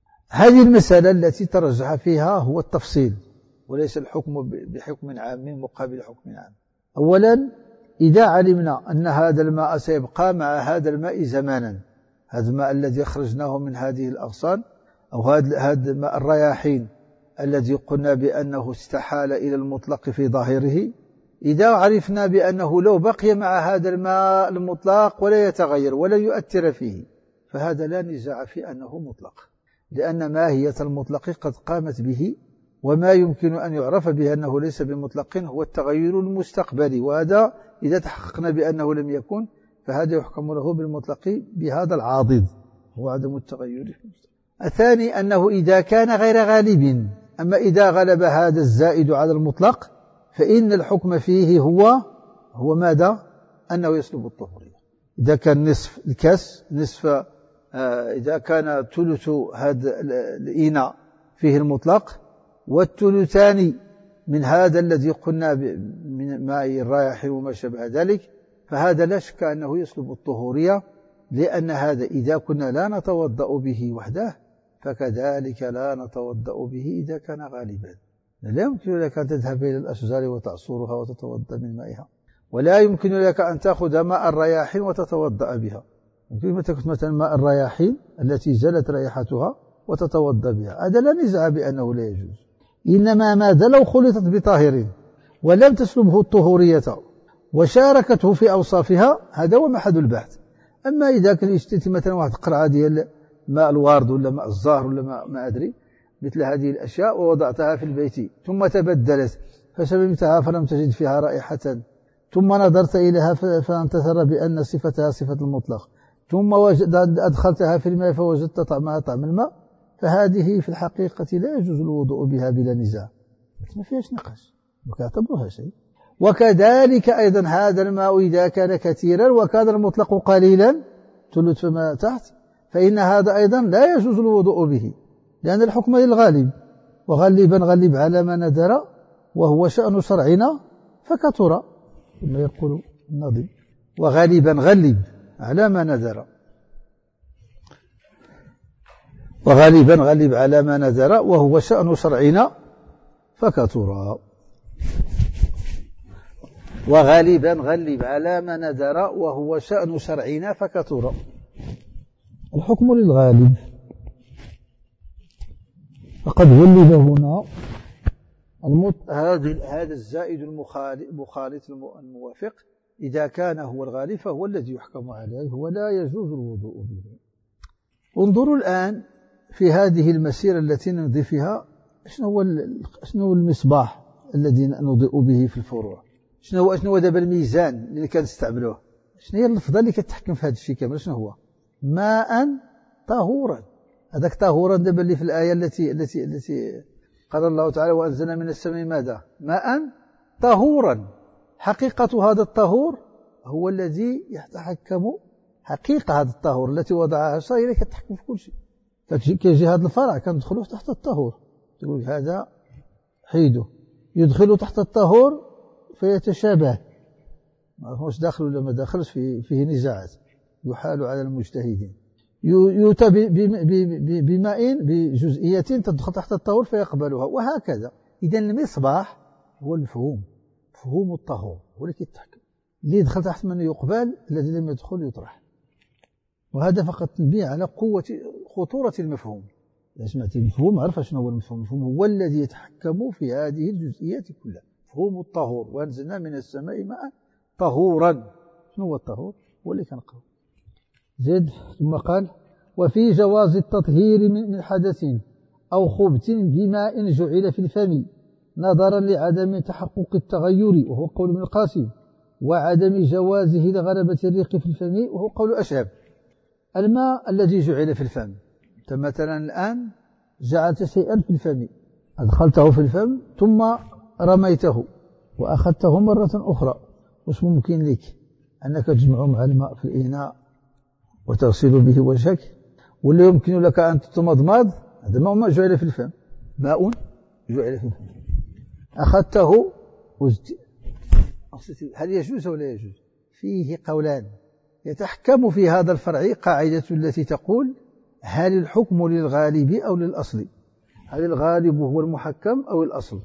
هذه المسألة التي ترجح فيها هو التفصيل وليس الحكم بحكم عام مقابل حكم عام. أولا إذا علمنا أن هذا الماء سيبقى مع هذا الماء زمانا، هذا الماء الذي خرجناه من هذه الأغصان أو هذا الماء الرياحين الذي قلنا بأنه استحال إلى المطلق في ظاهره، إذا عرفنا بأنه لو بقي مع هذا الماء المطلق ولا يتغير ولا يؤثر فيه فهذا لا نزاع في أنه مطلق، لأن ماهية المطلق قد قامت به، وما يمكن أن يعرف به أنه ليس بمطلق هو التغير المستقبلي، وهذا إذا تحققنا بأنه لم يكن فهذا يحكم له بالمطلق بهذا العاضد هو عدم التغير. الثاني أنه إذا كان غير غالب، أما إذا غلب هذا الزائد على المطلق فإن الحكم فيه هو هو ماذا؟ أنه يسلب الطهورية. إذا كان نصف الكاس نصف آه إذا كان ثلث هذا الإناء فيه المطلق والثلثان من هذا الذي قلنا من ماء الرايح وما شابه ذلك، فهذا لا شك أنه يسلب الطهورية، لأن هذا إذا كنا لا نتوضأ به وحده فكذلك لا نتوضأ به إذا كان غالبا. لا يمكن لك أن تذهب إلى الأشجار وتعصرها وتتوضأ من مائها، ولا يمكن لك أن تأخذ ماء الرياحين وتتوضأ بها. يمكن تأخذ مثلا ماء الرياحين التي زالت رائحتها وتتوضأ بها، هذا لا نزاع بأنه لا يجوز. إنما ماذا لو خلطت بطاهر ولم تسلبه الطهورية وشاركته في أوصافها، هذا هو محل البحث. أما إذا كان اشتريت مثلا واحد قرعة ديال ماء الورد ولا ماء الزهر ولا ماء ما أدري مثل هذه الأشياء ووضعتها في البيت ثم تبدلت فشربتها فلم تجد فيها رائحة، ثم نظرت إليها فانتثر بأن صفتها صفة المطلق، ثم أدخلتها في الماء فوجدت طعمها طعم الماء، فهذه في الحقيقة لا يجوز الوضوء بها بلا نزاع، ما فيهاش نقاش وكاعتبرها شيء. وكذلك أيضا هذا الماء إذا كان كثيرا وكان المطلق قليلا ثلث فما تحت، فإن هذا أيضا لا يجوز الوضوء به، لأن الحكم للغالب، وغلبا غلب على ما ندر وهو شأن شرعنا فكثر، كما يقول الناظم، وغالبا غلب على ما ندر وغالبا غلب على ما ندر وهو شأن شرعنا فكثر وغالبا غلب على ما ندر وهو شأن شرعنا فكثر. الحكم للغالب، فقد غلب هنا هذا الزائد المخالط الموافق، إذا كان هو الغالب فهو الذي يحكم عليه ولا يجوز الوضوء به. انظروا الآن في هذه المسيرة التي نمضي فيها شنو هو شنو هو المصباح الذي نضيء به في الفروع؟ شنو هو شنو هو دابا الميزان اللي كنستعملوه؟ شنو هي اللفظة اللي كتحكم في هذا الشيء كامل؟ شنو هو؟ ماء طهورا. هذاك طهورا دابا اللي في الآية التي التي التي قال الله تعالى وأنزلنا من السماء ماذا؟ ماء طهورا. حقيقة هذا الطهور هو الذي يتحكم، حقيقة هذا الطهور التي وضعها الشرع هي كتحكم في كل شيء. فكيجي هذا الفرع كندخلوه تحت الطهور، تقول هذا حيده يدخل تحت الطهور فيتشابه، ما هوش داخل ولا ما داخلش، فيه, فيه نزاعات يحال على المجتهدين. يؤتى بماء بجزئية تدخل تحت الطهور فيقبلها، وهكذا. إذا المصباح هو المفهوم، مفهوم الطهور هو اللي كيتحكم، اللي يدخل تحت من يقبل، الذي لم يدخل يطرح. وهذا فقط تنبيه على قوة خطورة المفهوم. إذا سمعت المفهوم عرف شنو هو المفهوم. المفهوم هو الذي يتحكم في هذه الجزئيات كلها، مفهوم الطهور. وأنزلنا من السماء ماء طهورا. شنو هو الطهور؟ هو اللي كنقرأ. زد ثم قال وفي جواز التطهير من حدث أو خبث بماء جعل في الفم نظرا لعدم تحقق التغير، وهو قول ابن القاسم، وعدم جوازه لغلبة الريق في الفم، وهو قول أشهب. الماء الذي جعل في الفم، أنت مثلا الآن جعلت شيئا في الفم، أدخلته في الفم ثم رميته وأخذته مرة أخرى، وش ممكن لك أنك تجمعه مع الماء في الإناء وتغسل به وجهك؟ واللي يمكن لك أن تتمضمض، هذا ماء جعل في الفم، ماء جعل في الفم، أخذته وزت. هل يجوز ولا يجوز؟ فيه قولان. يتحكم في هذا الفرع قاعدة التي تقول هل الحكم للغالب أو للأصل؟ هل الغالب هو المحكم أو الأصل؟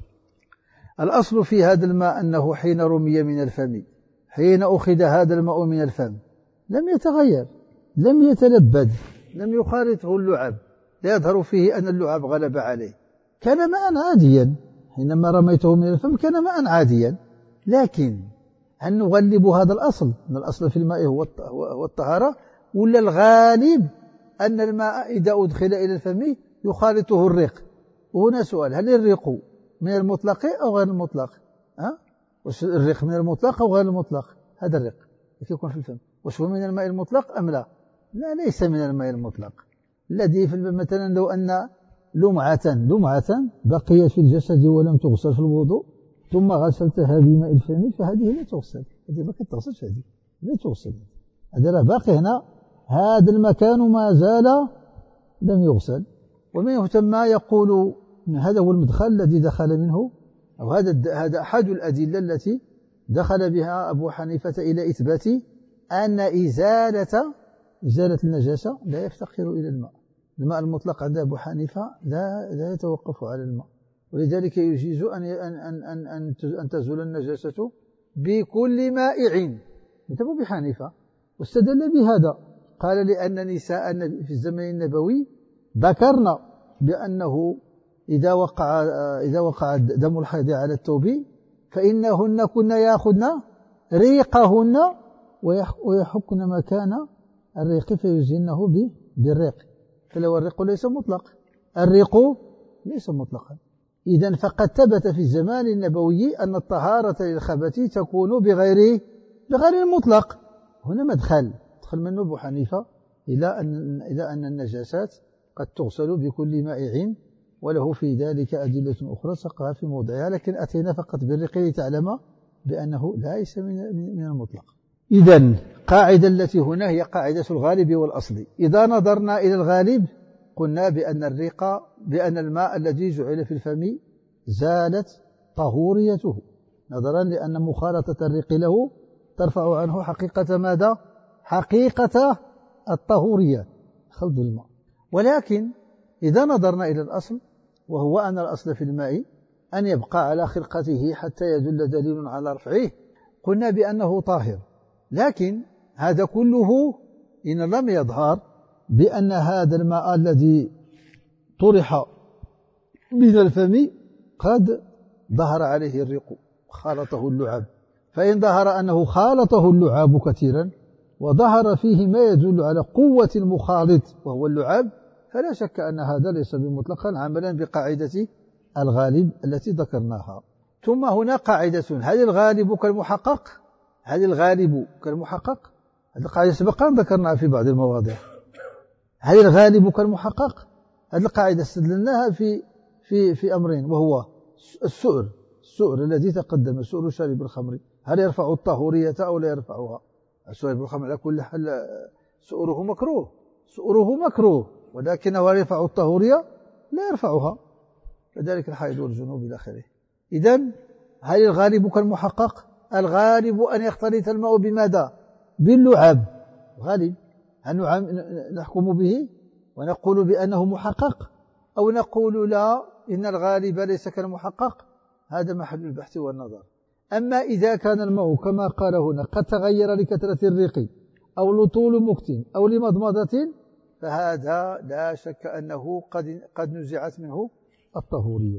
الأصل في هذا الماء أنه حين رمي من الفم، حين أخذ هذا الماء من الفم لم يتغير، لم يتلبد، لم يخالطه اللعاب، لا يظهر فيه أن اللعاب غلب عليه، كان ماء عاديا. حينما رميته من الفم كان ماء عاديا. لكن هل نغلب هذا الأصل أن الأصل في الماء هو الطهارة، ولا الغالب أن الماء إذا أدخل إلى الفم يخالطه الريق؟ وهنا سؤال، هل الريق من المطلق أو غير المطلق؟ أه؟ وش الريق من المطلق أو غير المطلق؟ هذا الريق يكون في الفم وش هو من الماء المطلق أم لا؟ لا، ليس من الماء المطلق. الذي في مثلا لو أن لمعة لمعة بقيت في الجسد ولم تغسل في الوضوء ثم غسلتها بماء الفم فهذه لا تغسل، هذه ما كتغسلش، هذه لا تغسل، هذا راه باقي هنا، هذا المكان ما زال لم يغسل. ومنه ثم يقول هذا هو المدخل الذي دخل منه، أو هذا هذا أحد الأدلة التي دخل بها أبو حنيفة إلى إثبات أن إزالة إزالة النجاسة لا يفتقر إلى الماء. الماء المطلق عند أبو حنيفة لا لا يتوقف على الماء، ولذلك يجيز أن أن أن أن أن تزول النجاسة بكل مائع مثل أبو حنيفة. واستدل بهذا، قال لأن نساء في الزمن النبوي ذكرنا بأنه إذا وقع إذا وقع دم الحيض على الثوب فإنهن كنا يأخذن ريقهن ويحكن مكان الريق فيزينه بالريق، فلو الريق ليس مطلق، الريق ليس مطلقا. إذن فقد ثبت في الزمان النبوي أن الطهارة للخبث تكون بغير بغير المطلق. هنا مدخل دخل منه أبو حنيفة إلى أن إلى أن النجاسات قد تغسل بكل مائع، وله في ذلك أدلة أخرى سقها في موضعها، لكن أتينا فقط بالريق لتعلم بأنه ليس من من المطلق. إذن قاعدة التي هنا هي قاعدة الغالب والأصل. إذا نظرنا إلى الغالب قلنا بأن الريق بأن الماء الذي جعل في الفم زالت طهوريته، نظرا لأن مخالطة الريق له ترفع عنه حقيقة ماذا؟ حقيقة الطهورية، خلط الماء. ولكن إذا نظرنا إلى الأصل، وهو أن الأصل في الماء أن يبقى على خلقته حتى يدل دليل على رفعه، قلنا بأنه طاهر. لكن هذا كله إن لم يظهر بأن هذا الماء الذي طرح من الفم قد ظهر عليه الريق خالطه اللعاب. فإن ظهر أنه خالطه اللعاب كثيرا وظهر فيه ما يدل على قوة المخالط وهو اللعاب، فلا شك أن هذا ليس بمطلقا عملا بقاعدة الغالب التي ذكرناها. ثم هنا قاعدة: هل الغالب كالمحقق؟ هل الغالب كالمحقق؟ هذه القاعدة سبق أن ذكرناها في بعض المواضع. هل الغالب كالمحقق؟ هذه القاعدة استدلناها في في في أمرين، وهو السؤر السؤر الذي تقدم، سؤر شارب الخمر، هل يرفع الطهورية أو لا يرفعها؟ شارب الخمر على كل حال سؤره مكروه سؤره مكروه ولكنه هل يرفع الطهورية؟ لا يرفعها. كذلك الحيض والجنوب إلى آخره. إذن هل الغالب كالمحقق؟ الغالب أن يختلط الماء بماذا؟ باللعاب. غالب. هل نحكم به ونقول بأنه محقق، أو نقول لا إن الغالب ليس كالمحقق؟ هذا محل البحث والنظر. أما إذا كان الماء كما قال هنا قد تغير لكثرة الريق أو لطول مكت أو لمضمضة، فهذا لا شك أنه قد قد نزعت منه الطهورية.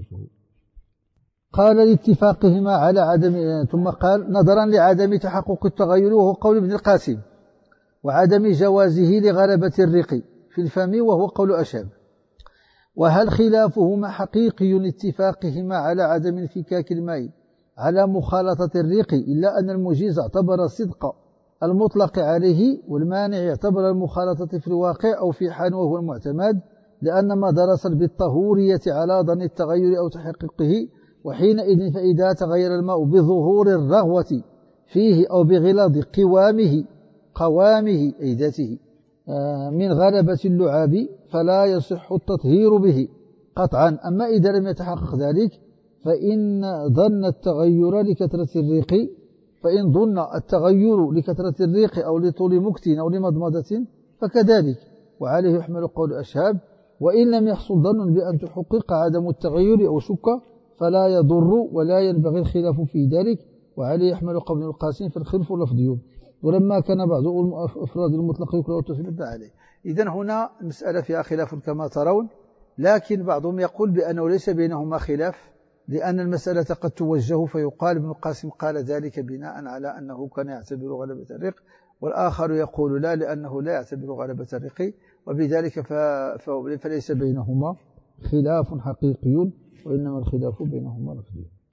قال لاتفاقهما على عدم، ثم قال نظرا لعدم تحقق التغير، وهو قول ابن القاسم، وعدم جوازه لغلبة الريق في الفم، وهو قول أشهب. وهل خلافهما حقيقي لاتفاقهما على عدم انفكاك الماء على مخالطة الريق، إلا أن المجيز اعتبر الصدق المطلق عليه، والمانع اعتبر المخالطة في الواقع أو في حال، وهو المعتمد، لأن ما درس بالطهورية على ظن التغير أو تحققه، وحينئذ فإذا تغير الماء بظهور الرغوة فيه أو بغلاظ قوامه قوامه أي ذاته من غلبة اللعاب فلا يصح التطهير به قطعا. أما إذا لم يتحقق ذلك فإن ظن التغير لكثرة الريق فإن ظن التغير لكثرة الريق أو لطول مكت أو لمضمضة فكذلك، وعليه يحمل قول أشهاب. وإن لم يحصل ظن بأن تحقق عدم التغير أو شك فلا يضر ولا ينبغي الخلاف في ذلك، وعليه يحمل قول القاسم في الخلف لفظي، ولما كان بعض أفراد المطلق يكره التثبيت عليه. إذن هنا المسألة فيها خلاف كما ترون، لكن بعضهم يقول بأنه ليس بينهما خلاف، لأن المسألة قد توجه فيقال ابن القاسم قال ذلك بناء على أنه كان يعتبر غلبة الرق، والآخر يقول لا، لأنه لا يعتبر غلبة الرق، وبذلك فليس بينهما خلاف حقيقي، وإنما الخلاف بينهما لفظي.